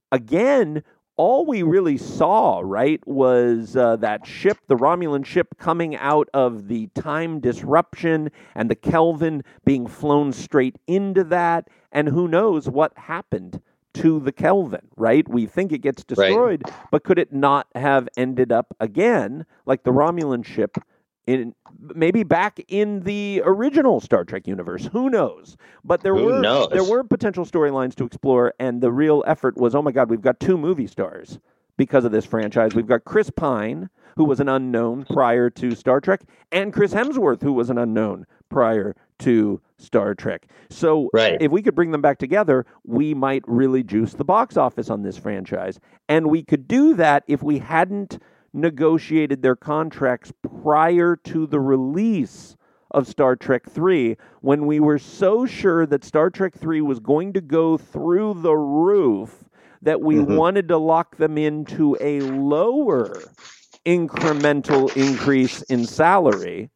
again, all we really saw, right, was uh, that ship, the Romulan ship, coming out of the time disruption and the Kelvin being flown straight into that. And who knows what happened to the Kelvin, right? We think it gets destroyed, right. but could it not have ended up again like the Romulan ship in maybe back in the original Star Trek universe? Who knows? But there who were knows? there were potential storylines to explore, and the real effort was, oh my God, we've got two movie stars because of this franchise. We've got Chris Pine, who was an unknown prior to Star Trek, and Chris Hemsworth, who was an unknown prior to Star Trek. So right. if we could bring them back together, we might really juice the box office on this franchise. And we could do that if we hadn't negotiated their contracts prior to the release of Star Trek three, when we were so sure that Star Trek three was going to go through the roof that we mm-hmm. wanted to lock them into a lower incremental increase in salary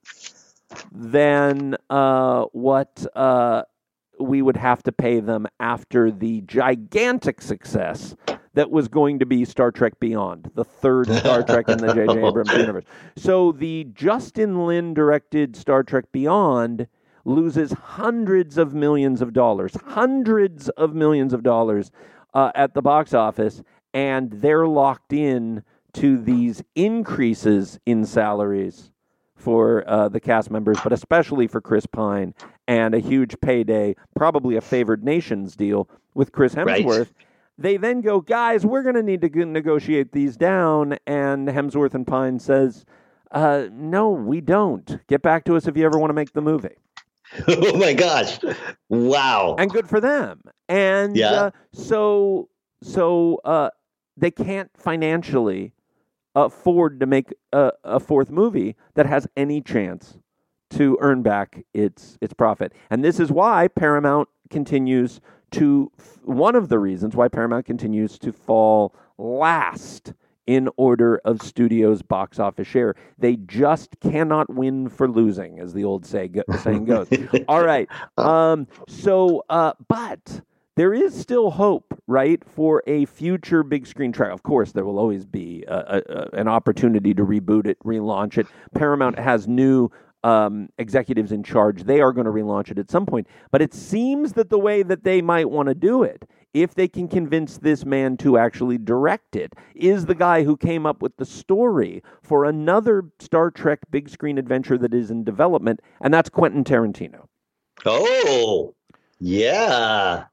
than uh, what uh, we would have to pay them after the gigantic success that was going to be Star Trek Beyond, the third Star Trek in the J J Abrams universe. So the Justin Lin directed Star Trek Beyond loses hundreds of millions of dollars, hundreds of millions of dollars uh, at the box office, and they're locked in to these increases in salaries for uh, the cast members, but especially for Chris Pine, and a huge payday, probably a favored nations deal with Chris Hemsworth. Right. They then go, guys, we're going to need to negotiate these down, and Hemsworth and Pine says, uh, no, we don't. Get back to us if you ever want to make the movie. Oh, my gosh. Wow. And good for them. And yeah. uh, so, so uh, they can't financially afford to make a, a fourth movie that has any chance to earn back its its profit. And this is why Paramount continues to, one of the reasons why Paramount continues to fall last in order of studios' box office share. They just cannot win for losing, as the old say, go, saying goes. All right. Um, so, uh, but there is still hope, right, for a future big screen Trek. Of course, there will always be a, a, a, an opportunity to reboot it, relaunch it. Paramount has new um, executives in charge. They are going to relaunch it at some point. But it seems that the way that they might want to do it, if they can convince this man to actually direct it, is the guy who came up with the story for another Star Trek big screen adventure that is in development, and that's Quentin Tarantino. Oh, yeah.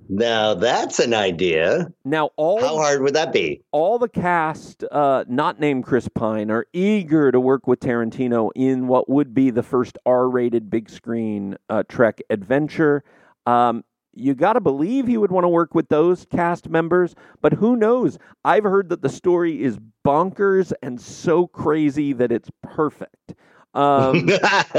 Now that's an idea. Now, all how hard would that be? All the cast, uh, not named Chris Pine, are eager to work with Tarantino in what would be the first R-rated big screen uh, Trek adventure. Um, you got to believe he would want to work with those cast members, but who knows? I've heard that the story is bonkers and so crazy that it's perfect. Um,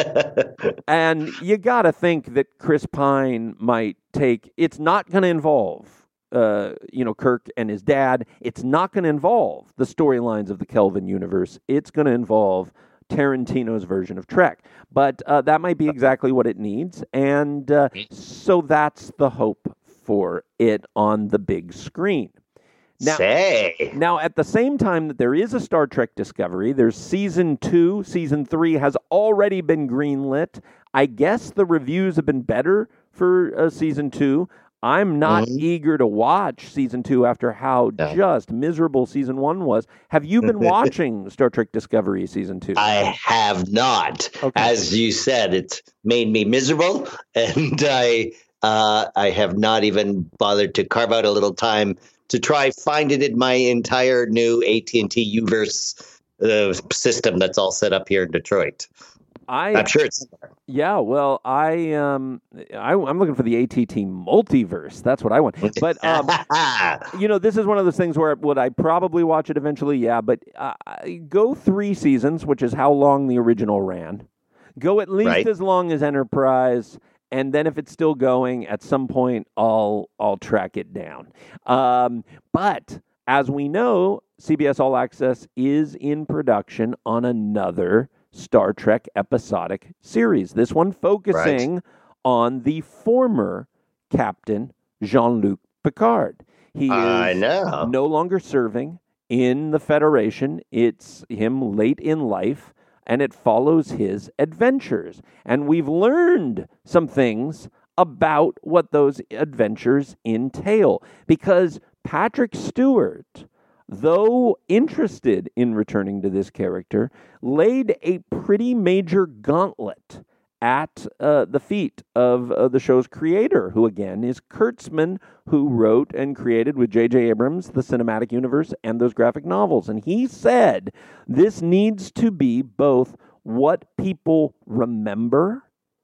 and you got to think that Chris Pine might take, it's not going to involve, uh, you know, Kirk and his dad. It's not going to involve the storylines of the Kelvin universe. It's going to involve Tarantino's version of Trek. But uh, that might be exactly what it needs. And uh, so that's the hope for it on the big screen. Now, Say. now, at the same time that there is a Star Trek Discovery, there's season two. Season three has already been greenlit. I guess the reviews have been better for uh, season two. I'm not mm-hmm. eager to watch season two after how no. just miserable season one was. Have you been watching Star Trek Discovery season two? I have not. Okay. As you said, it's made me miserable, and I uh, I have not even bothered to carve out a little time to try find it in my entire new A T and T Uverse uh, system that's all set up here in Detroit. I, I'm sure it's somewhere. Yeah, well, I, um, I, I'm looking for the A T T Multiverse. That's what I want. But, um, you know, this is one of those things where would I probably watch it eventually? Yeah, but uh, go three seasons, which is how long the original ran. Go at least right. as long as Enterprise. And then if it's still going, at some point, I'll I'll track it down. Um, but as we know, C B S All Access is in production on another Star Trek episodic series. This one focusing right. on the former Captain Jean-Luc Picard. He is I know. no longer serving in the Federation. It's him late in life. And it follows his adventures. And we've learned some things about what those adventures entail. Because Patrick Stewart, though interested in returning to this character, laid a pretty major gauntlet at uh, the feet of uh, the show's creator, who again is Kurtzman, who wrote and created with J J Abrams the cinematic universe and those graphic novels. And he said this needs to be both what people remember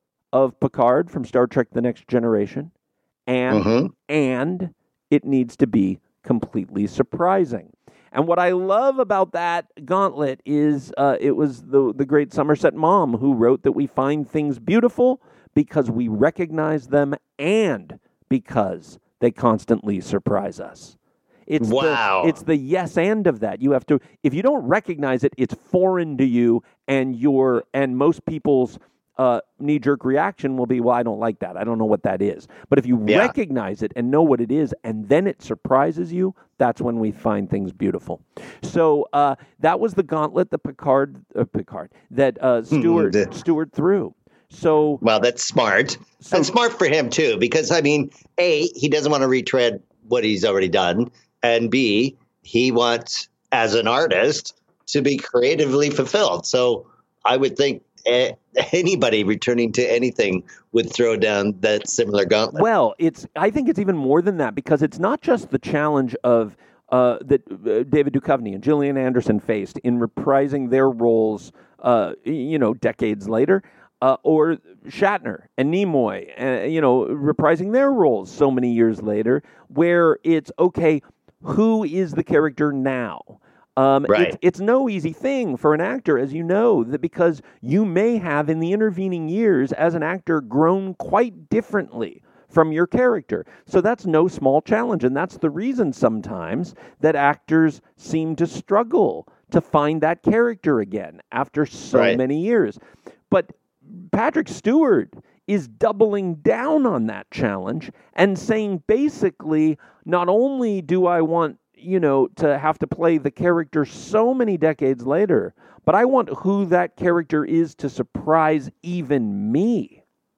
of Picard from Star Trek The Next Generation, and mm-hmm. and it needs to be completely surprising. And what I love about that gauntlet is uh, it was the, the great Somerset Maugham who wrote that we find things beautiful because we recognize them and because they constantly surprise us. It's wow. The, it's the yes and of that. You have to, if you don't recognize it, it's foreign to you, and your and most people's uh, knee-jerk reaction will be, well, I don't like that. I don't know what that is. But if you yeah. recognize it and know what it is, and then it surprises you, that's when we find things beautiful. So uh, that was the gauntlet that Picard, uh, Picard, that uh, Stewart mm, Stewart threw. So well, that's smart. So, and smart for him too, because I mean, A, he doesn't want to retread what he's already done, and B, he wants, as an artist, to be creatively fulfilled. So I would think anybody returning to anything would throw down that similar gauntlet. Well, it's. I think it's even more than that, because it's not just the challenge of uh, that uh, David Duchovny and Gillian Anderson faced in reprising their roles, uh, you know, decades later, uh, or Shatner and Nimoy, uh, you know, reprising their roles so many years later, where it's, okay, who is the character now? Um, right. it's, it's no easy thing for an actor, as you know, that because you may have in the intervening years as an actor grown quite differently from your character. So that's no small challenge. And that's the reason sometimes that actors seem to struggle to find that character again after so right. many years. But Patrick Stewart is doubling down on that challenge and saying basically, not only do I want you know, to have to play the character so many decades later, but I want who that character is to surprise even me.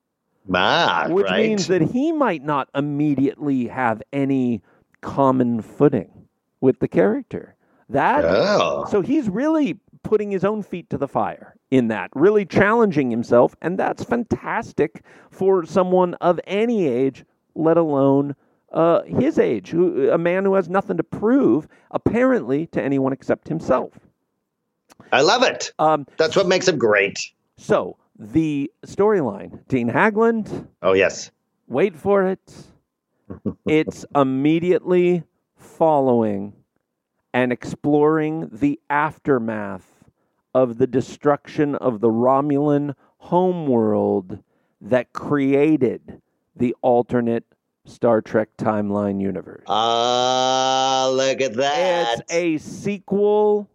Ah, which right. means that he might not immediately have any common footing with the character. That oh. So he's really putting his own feet to the fire in that, really challenging himself, and that's fantastic for someone of any age, let alone uh, his age, who, a man who has nothing to prove, apparently, to anyone except himself. I love it. Um, That's what makes him great. So, the storyline, Dean Haglund. Oh, yes. Wait for it. It's immediately following and exploring the aftermath of the destruction of the Romulan homeworld that created the alternate Star Trek timeline universe. Ah, uh, look at that. It's a sequel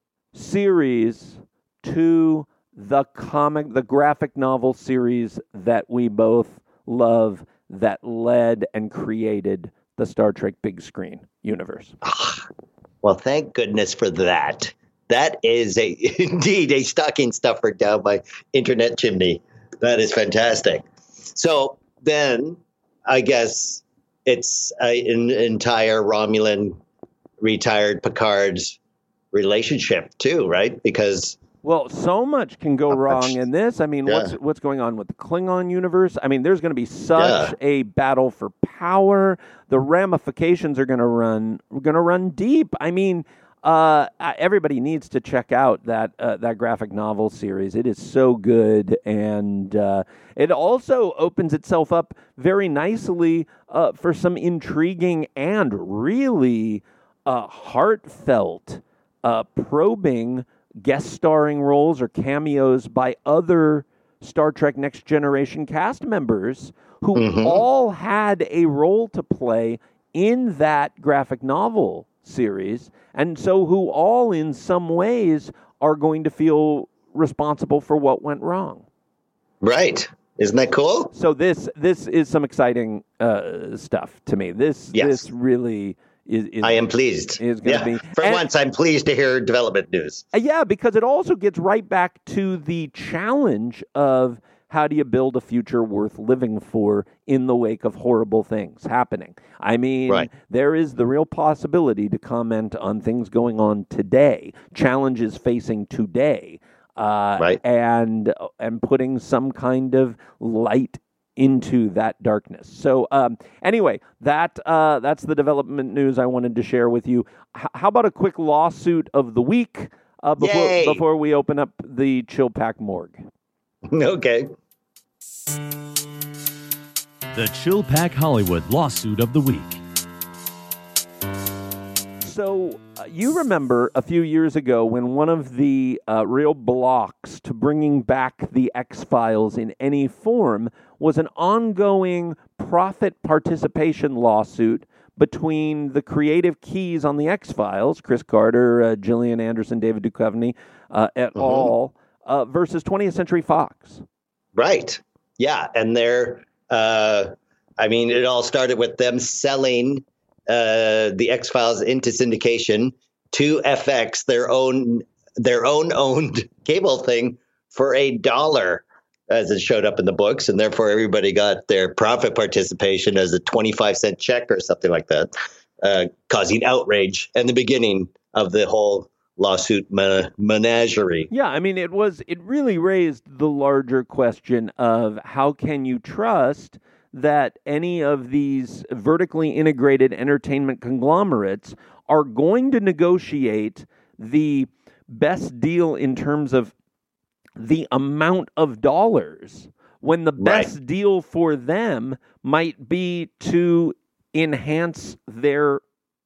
series to the comic, the graphic novel series that we both love, that led and created the Star Trek big screen universe. Well, thank goodness for that. That is a indeed a stocking stuffer down my internet chimney. That is fantastic. So then I guess it's a, an entire Romulan retired Picard's relationship too, right? Because well, so much can go wrong in this. I mean, yeah. what's what's going on with the Klingon universe? I mean, there's going to be such yeah. a battle for power. The ramifications are going to run going to run deep. I mean, uh, everybody needs to check out that uh, that graphic novel series. It is so good, and uh, it also opens itself up very nicely uh, for some intriguing and really uh, heartfelt, uh, probing guest starring roles or cameos by other Star Trek Next Generation cast members who mm-hmm. all had a role to play in that graphic novel series, and so who all in some ways are going to feel responsible for what went wrong. Right. Isn't that cool? So this this is some exciting uh, stuff to me. This yes. this really Is, is, I am pleased. Is going to yeah. be For and, once, I'm pleased to hear development news. Uh, yeah, because it also gets right back to the challenge of how do you build a future worth living for in the wake of horrible things happening. I mean, right. there is the real possibility to comment on things going on today, challenges facing today, uh, right. and and putting some kind of light into that darkness. So um, anyway, that uh, that's the development news I wanted to share with you. H- how about a quick lawsuit of the week uh, before Yay. before we open up the Chill Pack morgue? Okay. The Chill Pack Hollywood lawsuit of the week. So uh, you remember a few years ago when one of the uh, real blocks to bringing back the X-Files in any form was an ongoing profit participation lawsuit between the creative keys on the X-Files, Chris Carter, uh, Gillian Anderson, David Duchovny, uh, et mm-hmm. al., uh, versus twentieth Century Fox. Right. Yeah. And they're, uh, I mean, it all started with them selling Uh, the X-Files into syndication to F X, their own their own owned cable thing, for a dollar, as it showed up in the books, and therefore everybody got their profit participation as a twenty-five cent check or something like that, uh, causing outrage and the beginning of the whole lawsuit men- menagerie. Yeah, I mean, it was it really raised the larger question of how can you trust that any of these vertically integrated entertainment conglomerates are going to negotiate the best deal in terms of the amount of dollars when the best right. deal for them might be to enhance their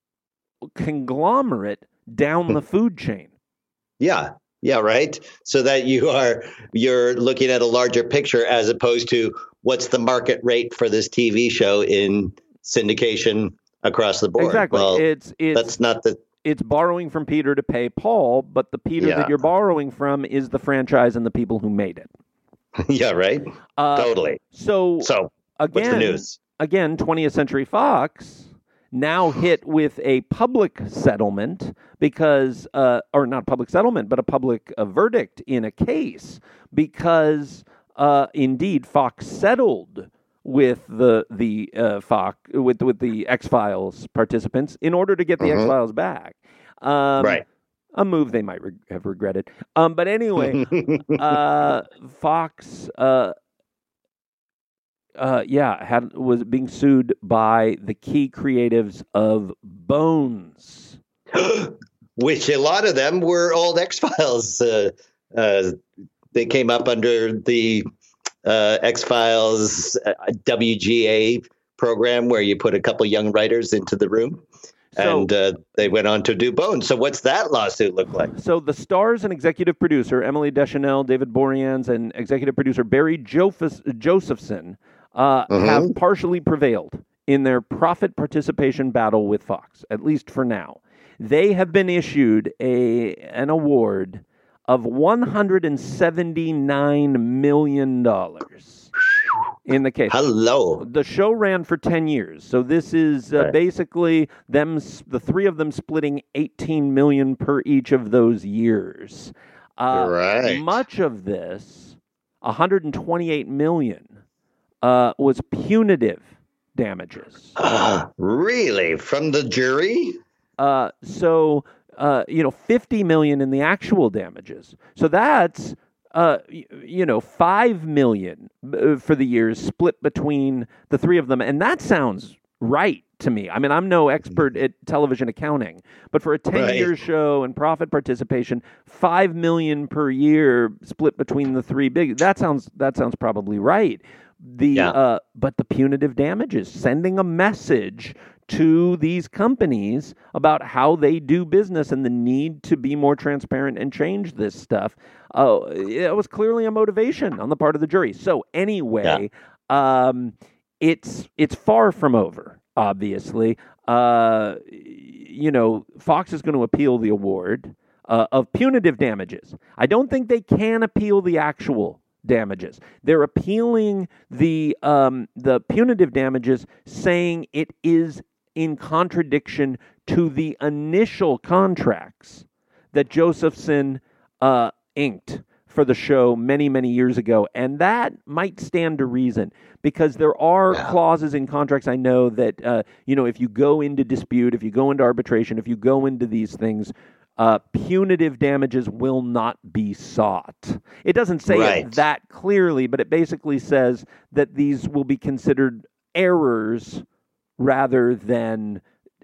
conglomerate down the food chain. Yeah. Yeah, right. So that you are you're looking at a larger picture as opposed to what's the market rate for this T V show in syndication across the board. Exactly. Well, it's, it's that's not the. It's borrowing from Peter to pay Paul, but the Peter yeah. that you're borrowing from is the franchise and the people who made it. yeah, right. Uh, totally. So, so again, what's the news? Again, twentieth Century Fox now hit with a public settlement because, uh, or not public settlement, but a public uh, verdict in a case because, uh, indeed, Fox settled with the the uh, Fox with with the X-Files participants in order to get the mm-hmm. X-Files back. Um, right. A move they might re- have regretted. Um, but anyway, uh, Fox. Uh, uh, yeah, had was being sued by the key creatives of Bones. Which a lot of them were old X-Files. Uh, uh, they came up under the uh, X-Files uh, W G A program where you put a couple young writers into the room. So, and uh, they went on to do Bones. So what's that lawsuit look like? So the stars and executive producer, Emily Deschanel, David Boreanaz, and executive producer Barry Jofes- Josephson uh, mm-hmm. have partially prevailed in their profit participation battle with Fox, at least for now. They have been issued a an award of one hundred seventy-nine million dollars in the case. Hello. The show ran for ten years, so this is uh, right. basically them, the three of them splitting eighteen million dollars per each of those years. Uh, right. Much of this, one hundred twenty-eight million dollars, uh, was punitive damages. Uh, really? From the jury? Uh, so, uh, you know, fifty million dollars in the actual damages. So that's, uh, y- you know, five million dollars for the years split between the three of them. And that sounds right to me. I mean, I'm no expert at television accounting, but for a ten-year right. show and profit participation, five million dollars per year split between the three big, that sounds, that sounds probably right. The yeah. uh, but the punitive damages, sending a message to these companies about how they do business and the need to be more transparent and change this stuff. Uh, it was clearly a motivation on the part of the jury. So anyway, yeah. um, it's it's far from over. Obviously, uh, you know, Fox is going to appeal the award uh, of punitive damages. I don't think they can appeal the actual damages. They're appealing the um, the punitive damages, saying it is in contradiction to the initial contracts that Josephson uh, inked for the show many, many years ago. And that might stand to reason because there are yeah. clauses in contracts, I know, that, uh, you know, if you go into dispute, if you go into arbitration, if you go into these things, uh, punitive damages will not be sought. It doesn't say right. it that clearly, but it basically says that these will be considered errors rather than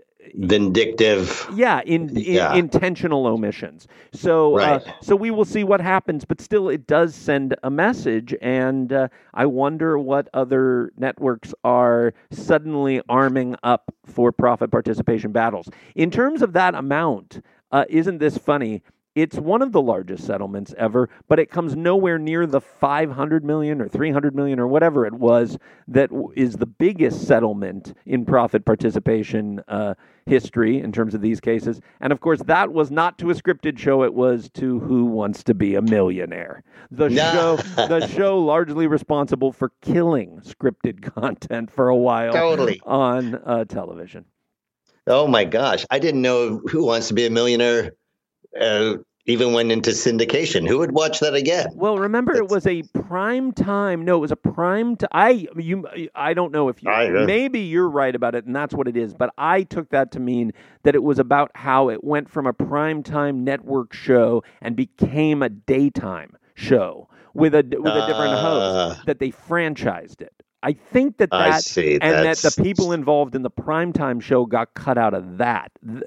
vindictive. Yeah, in, in yeah. intentional omissions. So, right. uh, so we will see what happens. But still, it does send a message, and uh, I wonder what other networks are suddenly arming up for profit participation battles. In terms of that amount, uh, isn't this funny? It's one of the largest settlements ever, but it comes nowhere near the five hundred million dollars or three hundred million dollars or whatever it was that is the biggest settlement in profit participation uh, history in terms of these cases. And of course, that was not to a scripted show. It was to Who Wants to Be a Millionaire? The no. show, the show largely responsible for killing scripted content for a while totally. on uh, television. Oh my gosh. I didn't know Who Wants to Be a Millionaire Uh, even went into syndication. Who would watch that again? Well, remember, That's... it was a prime time. No, it was a prime time. I you I don't know if you I, uh... maybe you're right about it, and that's what it is. But I took that to mean that it was about how it went from a prime time network show and became a daytime show with a with a different uh... host. That they franchised it. I think that that I see, and that's... that the people involved in the primetime show got cut out of that, and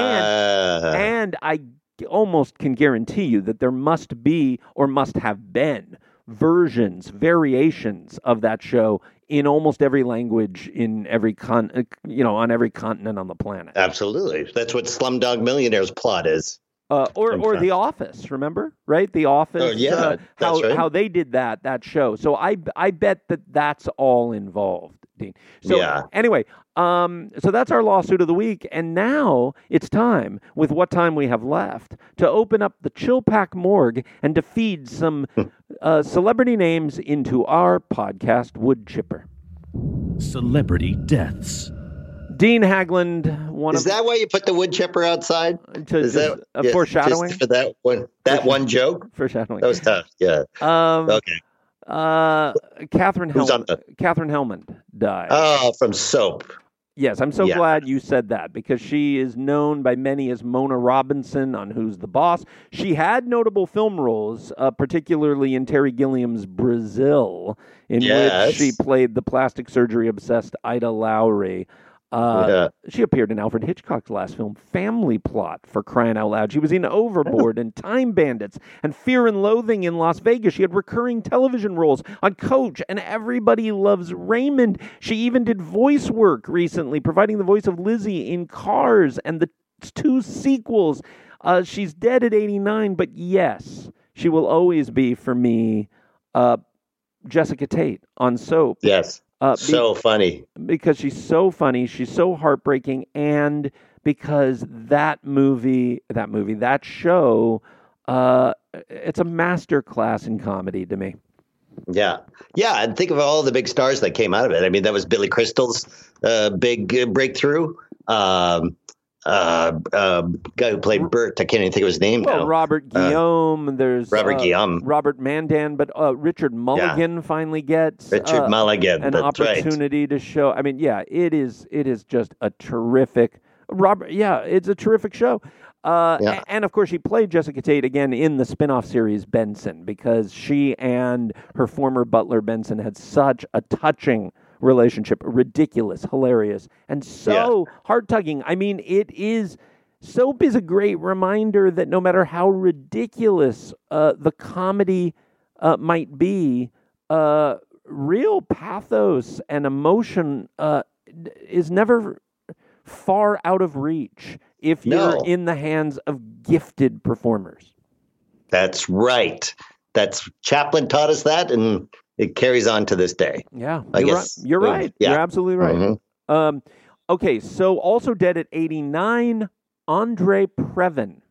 uh... and I. almost can guarantee you that there must be or must have been versions, variations of that show in almost every language in every con, you know, on every continent on the planet. Absolutely, that's what Slumdog Millionaire's plot is. Uh, or or The Office, remember? Right, The Office. Oh yeah, uh, how that's right. how they did that that show. So I I bet that that's all involved, Dean. So yeah. anyway, um, so that's our lawsuit of the week, and now it's time, with what time we have left, to open up the Chill Pack morgue and to feed some uh, celebrity names into our podcast wood chipper. Celebrity deaths. Dean Hagland, one is of that why you put the wood chipper outside? To, is just, that uh, yeah, foreshadowing just for that one? That for, one joke. Foreshadowing. That was tough. Yeah. Um, okay. Uh, Catherine Hel- Who's on the... Catherine Hellman died. Oh, from Soap. Yes, I'm so Yeah. glad you said that because she is known by many as Mona Robinson on Who's the Boss. She had notable film roles, uh, particularly in Terry Gilliam's Brazil, in Yes. which she played the plastic surgery-obsessed Ida Lowry. Uh, Yeah. She appeared in Alfred Hitchcock's last film, Family Plot, for crying out loud. She was in Overboard and Time Bandits and Fear and Loathing in Las Vegas. She had recurring television roles on Coach and Everybody Loves Raymond. She even did voice work recently, providing the voice of Lizzie in Cars and the two sequels. Uh, she's dead at eighty-nine, but yes, she will always be, for me, uh, Jessica Tate on Soap. Yes. Uh, so be- funny. Because she's so funny, she's so heartbreaking, and because that movie, that movie, that show, uh, it's a masterclass in comedy to me. Yeah. Yeah. And think of all the big stars that came out of it. I mean, that was Billy Crystal's uh, big uh, breakthrough. Um, uh, uh, guy who played Bert, I can't even think of his name Well, now. Robert Guillaume, uh, there's Robert uh, Guillaume. Robert Mandan, but uh, Richard Mulligan yeah. finally gets Richard uh, Mulligan, an that's opportunity right. to show. I mean, yeah, it is. It is just a terrific. Robert, yeah, it's a terrific show. Uh, yeah. and, and of course, she played Jessica Tate again in the spin-off series Benson because she and her former butler Benson had such a touching relationship, ridiculous, hilarious, and so yeah. heart-tugging. I mean, it is. Soap is a great reminder that no matter how ridiculous uh, the comedy uh, might be, uh, real pathos and emotion uh, is never far out of reach if you're no. in the hands of gifted performers. That's right. That's Chaplin taught us that, and it carries on to this day. Yeah, I you're guess. Right. You're right. Yeah. You're absolutely right. Mm-hmm. Um, okay, so also dead at eighty-nine, Andre Previn.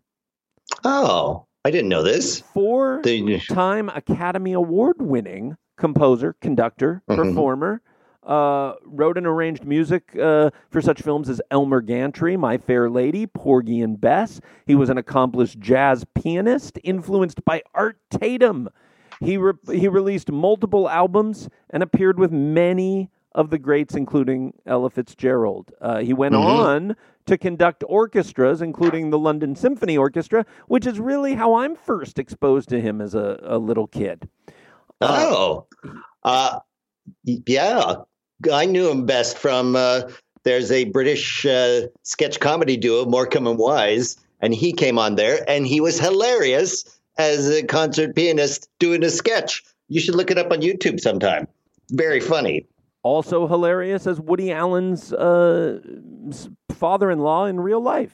Oh, I didn't know this. Four-time Academy Award-winning composer, conductor, mm-hmm. performer. Uh, wrote and arranged music uh, for such films as Elmer Gantry, My Fair Lady, Porgy and Bess. He was an accomplished jazz pianist influenced by Art Tatum. He re- he released multiple albums and appeared with many of the greats, including Ella Fitzgerald. Uh, he went mm-hmm. on to conduct orchestras, including the London Symphony Orchestra, which is really how I'm first exposed to him as a, a little kid. Oh, uh, yeah. I knew him best from, uh, there's a British uh, sketch comedy duo, Morecambe and Wise, and he came on there, and he was hilarious as a concert pianist doing a sketch. You should look it up on YouTube sometime. Very funny. Also hilarious as Woody Allen's uh, father-in-law in real life.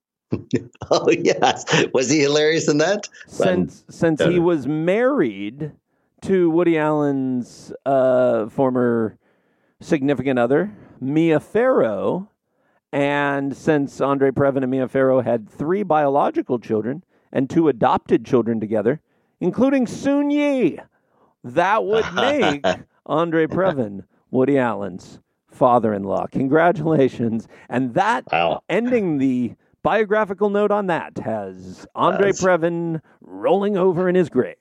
Oh, yes. Was he hilarious in that? Since um, since he was married to Woody Allen's uh, former significant other, Mia Farrow, and since Andre Previn and Mia Farrow had three biological children and two adopted children together, including Soon Yi, that would make Andre Previn Woody Allen's father-in-law. Congratulations. And that, wow. ending the biographical note on that, has Andre That's... Previn rolling over in his grave.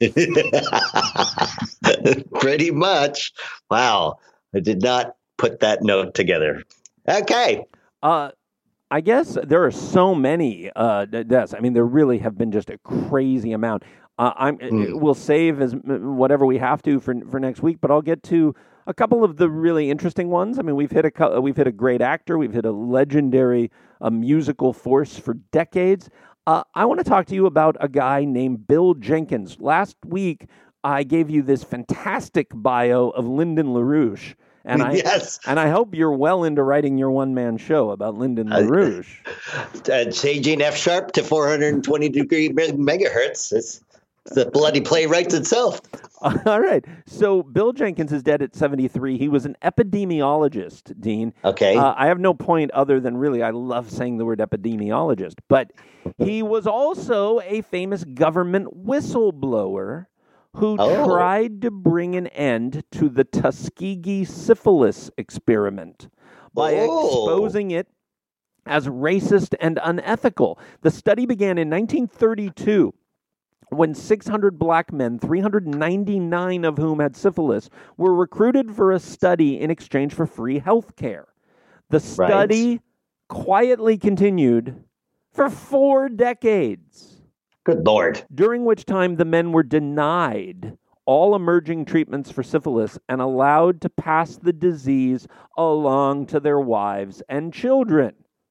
Pretty much. Wow. I did not put that note together. Okay. Uh, I guess there are so many uh, deaths. I mean, there really have been just a crazy amount. Uh, I'm. Mm. We'll save as whatever we have to for for next week, but I'll get to a couple of the really interesting ones. I mean, we've hit a we've hit a great actor, we've hit a legendary a musical force for decades. Uh, I want to talk to you about a guy named Bill Jenkins. Last week, I gave you this fantastic bio of Lyndon LaRouche. And I yes. and I hope you're well into writing your one-man show about Lyndon LaRouche. Uh, uh, changing F sharp to four hundred twenty degree megahertz. It's, the bloody play writes itself. All right. So Bill Jenkins is dead at seventy-three. He was an epidemiologist, Dean. Okay. Uh, I have no point other than really I love saying the word epidemiologist. But he was also a famous government whistleblower who oh. tried to bring an end to the Tuskegee syphilis experiment by oh. exposing it as racist and unethical. The study began in nineteen thirty-two when six hundred black men, three hundred ninety-nine of whom had syphilis, were recruited for a study in exchange for free health care. The study Right. quietly continued for four decades, Good Lord. during which time the men were denied all emerging treatments for syphilis and allowed to pass the disease along to their wives and children.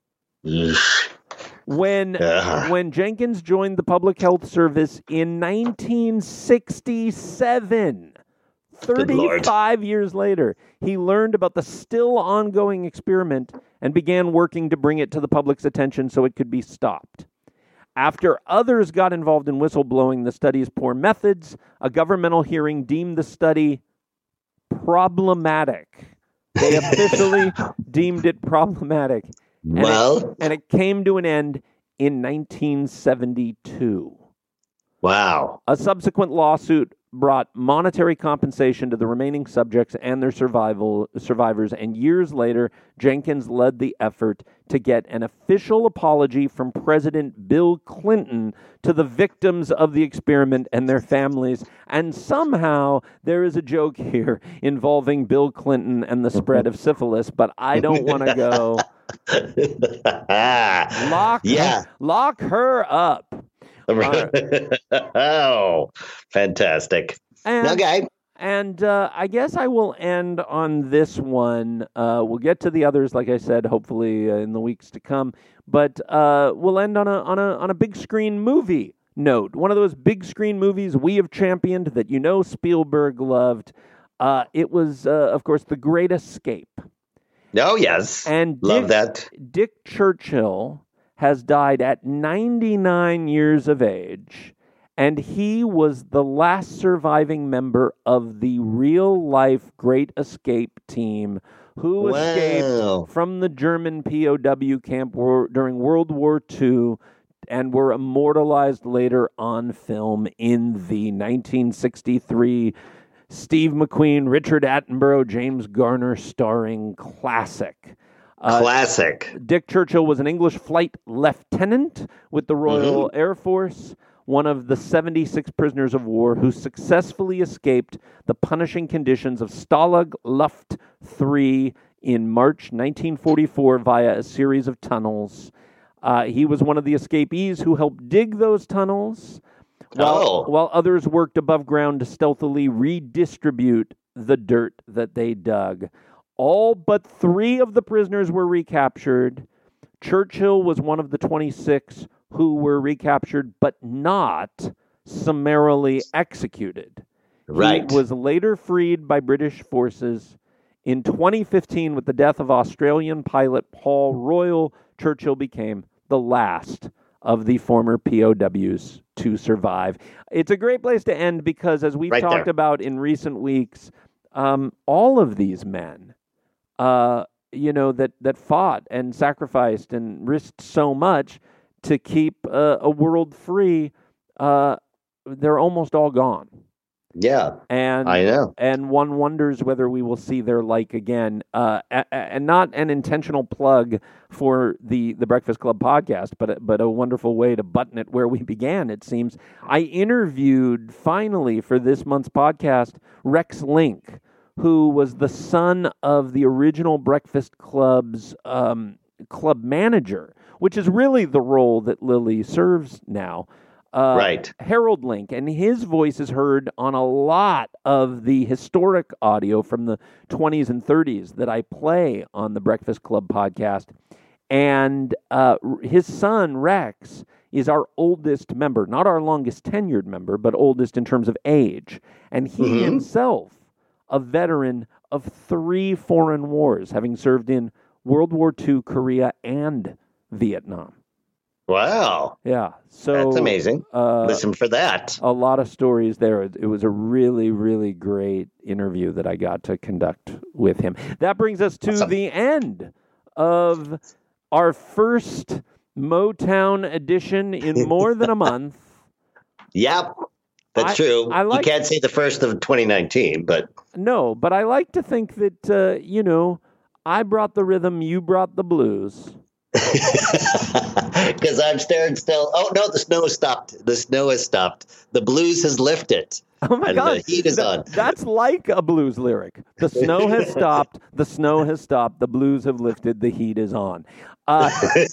When Ugh. when Jenkins joined the Public Health Service in nineteen sixty-seven, thirty-five years later, he learned about the still ongoing experiment and began working to bring it to the public's attention so it could be stopped. After others got involved in whistleblowing the study's poor methods, a governmental hearing deemed the study problematic. They officially deemed it problematic. And Well, it, and it came to an end in nineteen seventy-two. wow. A subsequent lawsuit brought monetary compensation to the remaining subjects and their survival survivors, and years later, Jenkins led the effort to get an official apology from President Bill Clinton to the victims of the experiment and their families. And somehow there is a joke here involving Bill Clinton and the spread of syphilis, but I don't want to go. Lock, Yeah. her, lock her up. Oh, fantastic. And, Okay. and uh, I guess I will end on this one. Uh, we'll get to the others, like I said, hopefully uh, in the weeks to come. But uh, we'll end on a on a on a big screen movie note. One of those big screen movies we have championed that you know Spielberg loved. Uh, it was, uh, of course, The Great Escape. Oh, yes. And Love Dick, that. Dick Churchill has died at ninety-nine years of age, and he was the last surviving member of the real-life Great Escape team who Wow. escaped from the German P O W camp war- during World War Two and were immortalized later on film in the nineteen sixty-three Steve McQueen, Richard Attenborough, James Garner starring classic. Uh, Classic. Dick Churchill was an English flight lieutenant with the Royal Mm-hmm. Air Force, one of the seventy-six prisoners of war who successfully escaped the punishing conditions of Stalag Luft three in March nineteen forty-four via a series of tunnels. Uh, he was one of the escapees who helped dig those tunnels, while, Oh. while others worked above ground to stealthily redistribute the dirt that they dug. All but three of the prisoners were recaptured. Churchill was one of the twenty-six who were recaptured, but not summarily executed. Right. He was later freed by British forces. In twenty fifteen, with the death of Australian pilot Paul Royal, Churchill became the last of the former P O Ws to survive. It's a great place to end because, as we've Right talked there. about in recent weeks, um, all of these men, uh, you know, that, that fought and sacrificed and risked so much to keep uh, a world free, uh, they're almost all gone. Yeah, And I know. and one wonders whether we will see their like again. Uh, a- a- and not an intentional plug for the, the Breakfast Club podcast, but a, but a wonderful way to button it where we began, it seems. I interviewed, finally, for this month's podcast, Rex Link, who was the son of the original Breakfast Club's um, club manager, which is really the role that Lily serves now. Uh, Right. Harold Link, and his voice is heard on a lot of the historic audio from the twenties and thirties that I play on the Breakfast Club podcast. And uh, his son, Rex, is our oldest member, not our longest tenured member, but oldest in terms of age. And he Mhm. himself, a veteran of three foreign wars, having served in World War Two, Korea, and Vietnam. Wow. Yeah, so That's amazing. Uh, Listen for that. a lot of stories there. It was a really, really great interview that I got to conduct with him. That brings us to Awesome. the end of our first Motown edition in more than a month. Yep. That's I- true. I like- you can't say the first of twenty nineteen, but No, but I like to think that, uh, you know, I brought the rhythm, you brought the blues. because I'm staring still. Oh, no, the snow has stopped. The snow has stopped. The blues has lifted. Oh my and God. the heat is That- on. That's like a blues lyric. The snow has stopped. The snow has stopped. The blues have lifted. The heat is on. Uh,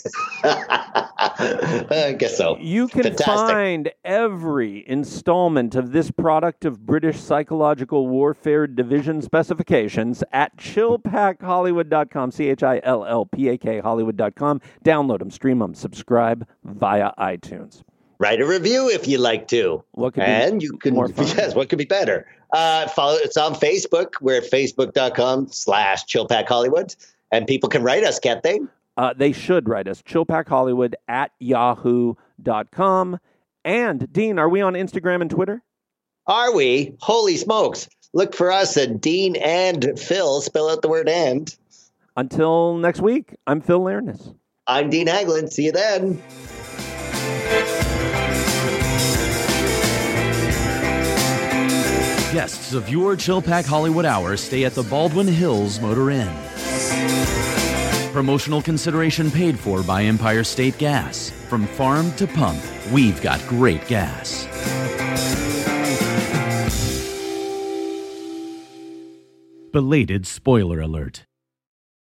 I guess so. You can Fantastic. find every installment of this product of British Psychological Warfare Division specifications at chill pack hollywood dot com, C H I L L P A K Hollywood dot com. Download them, stream them, subscribe via iTunes. Write a review if you like to. What could be and you can, more fun? yes, what could be better? Uh, follow, it's on Facebook. We're at facebook dot com slash chill pack hollywood. And people can write us, can't they? Uh, they should write us, chillpackhollywood at yahoo dot com. And, Dean, are we on Instagram and Twitter? Are we? Holy smokes. Look for us at Dean and Phil. Spell out the word and. Until next week, I'm Phil Lairness. I'm Dean Haglund. See you then. Guests of your Chill Pack Hollywood Hour stay at the Baldwin Hills Motor Inn. Promotional consideration paid for by Empire State Gas. From farm to pump, we've got great gas. Belated spoiler alert.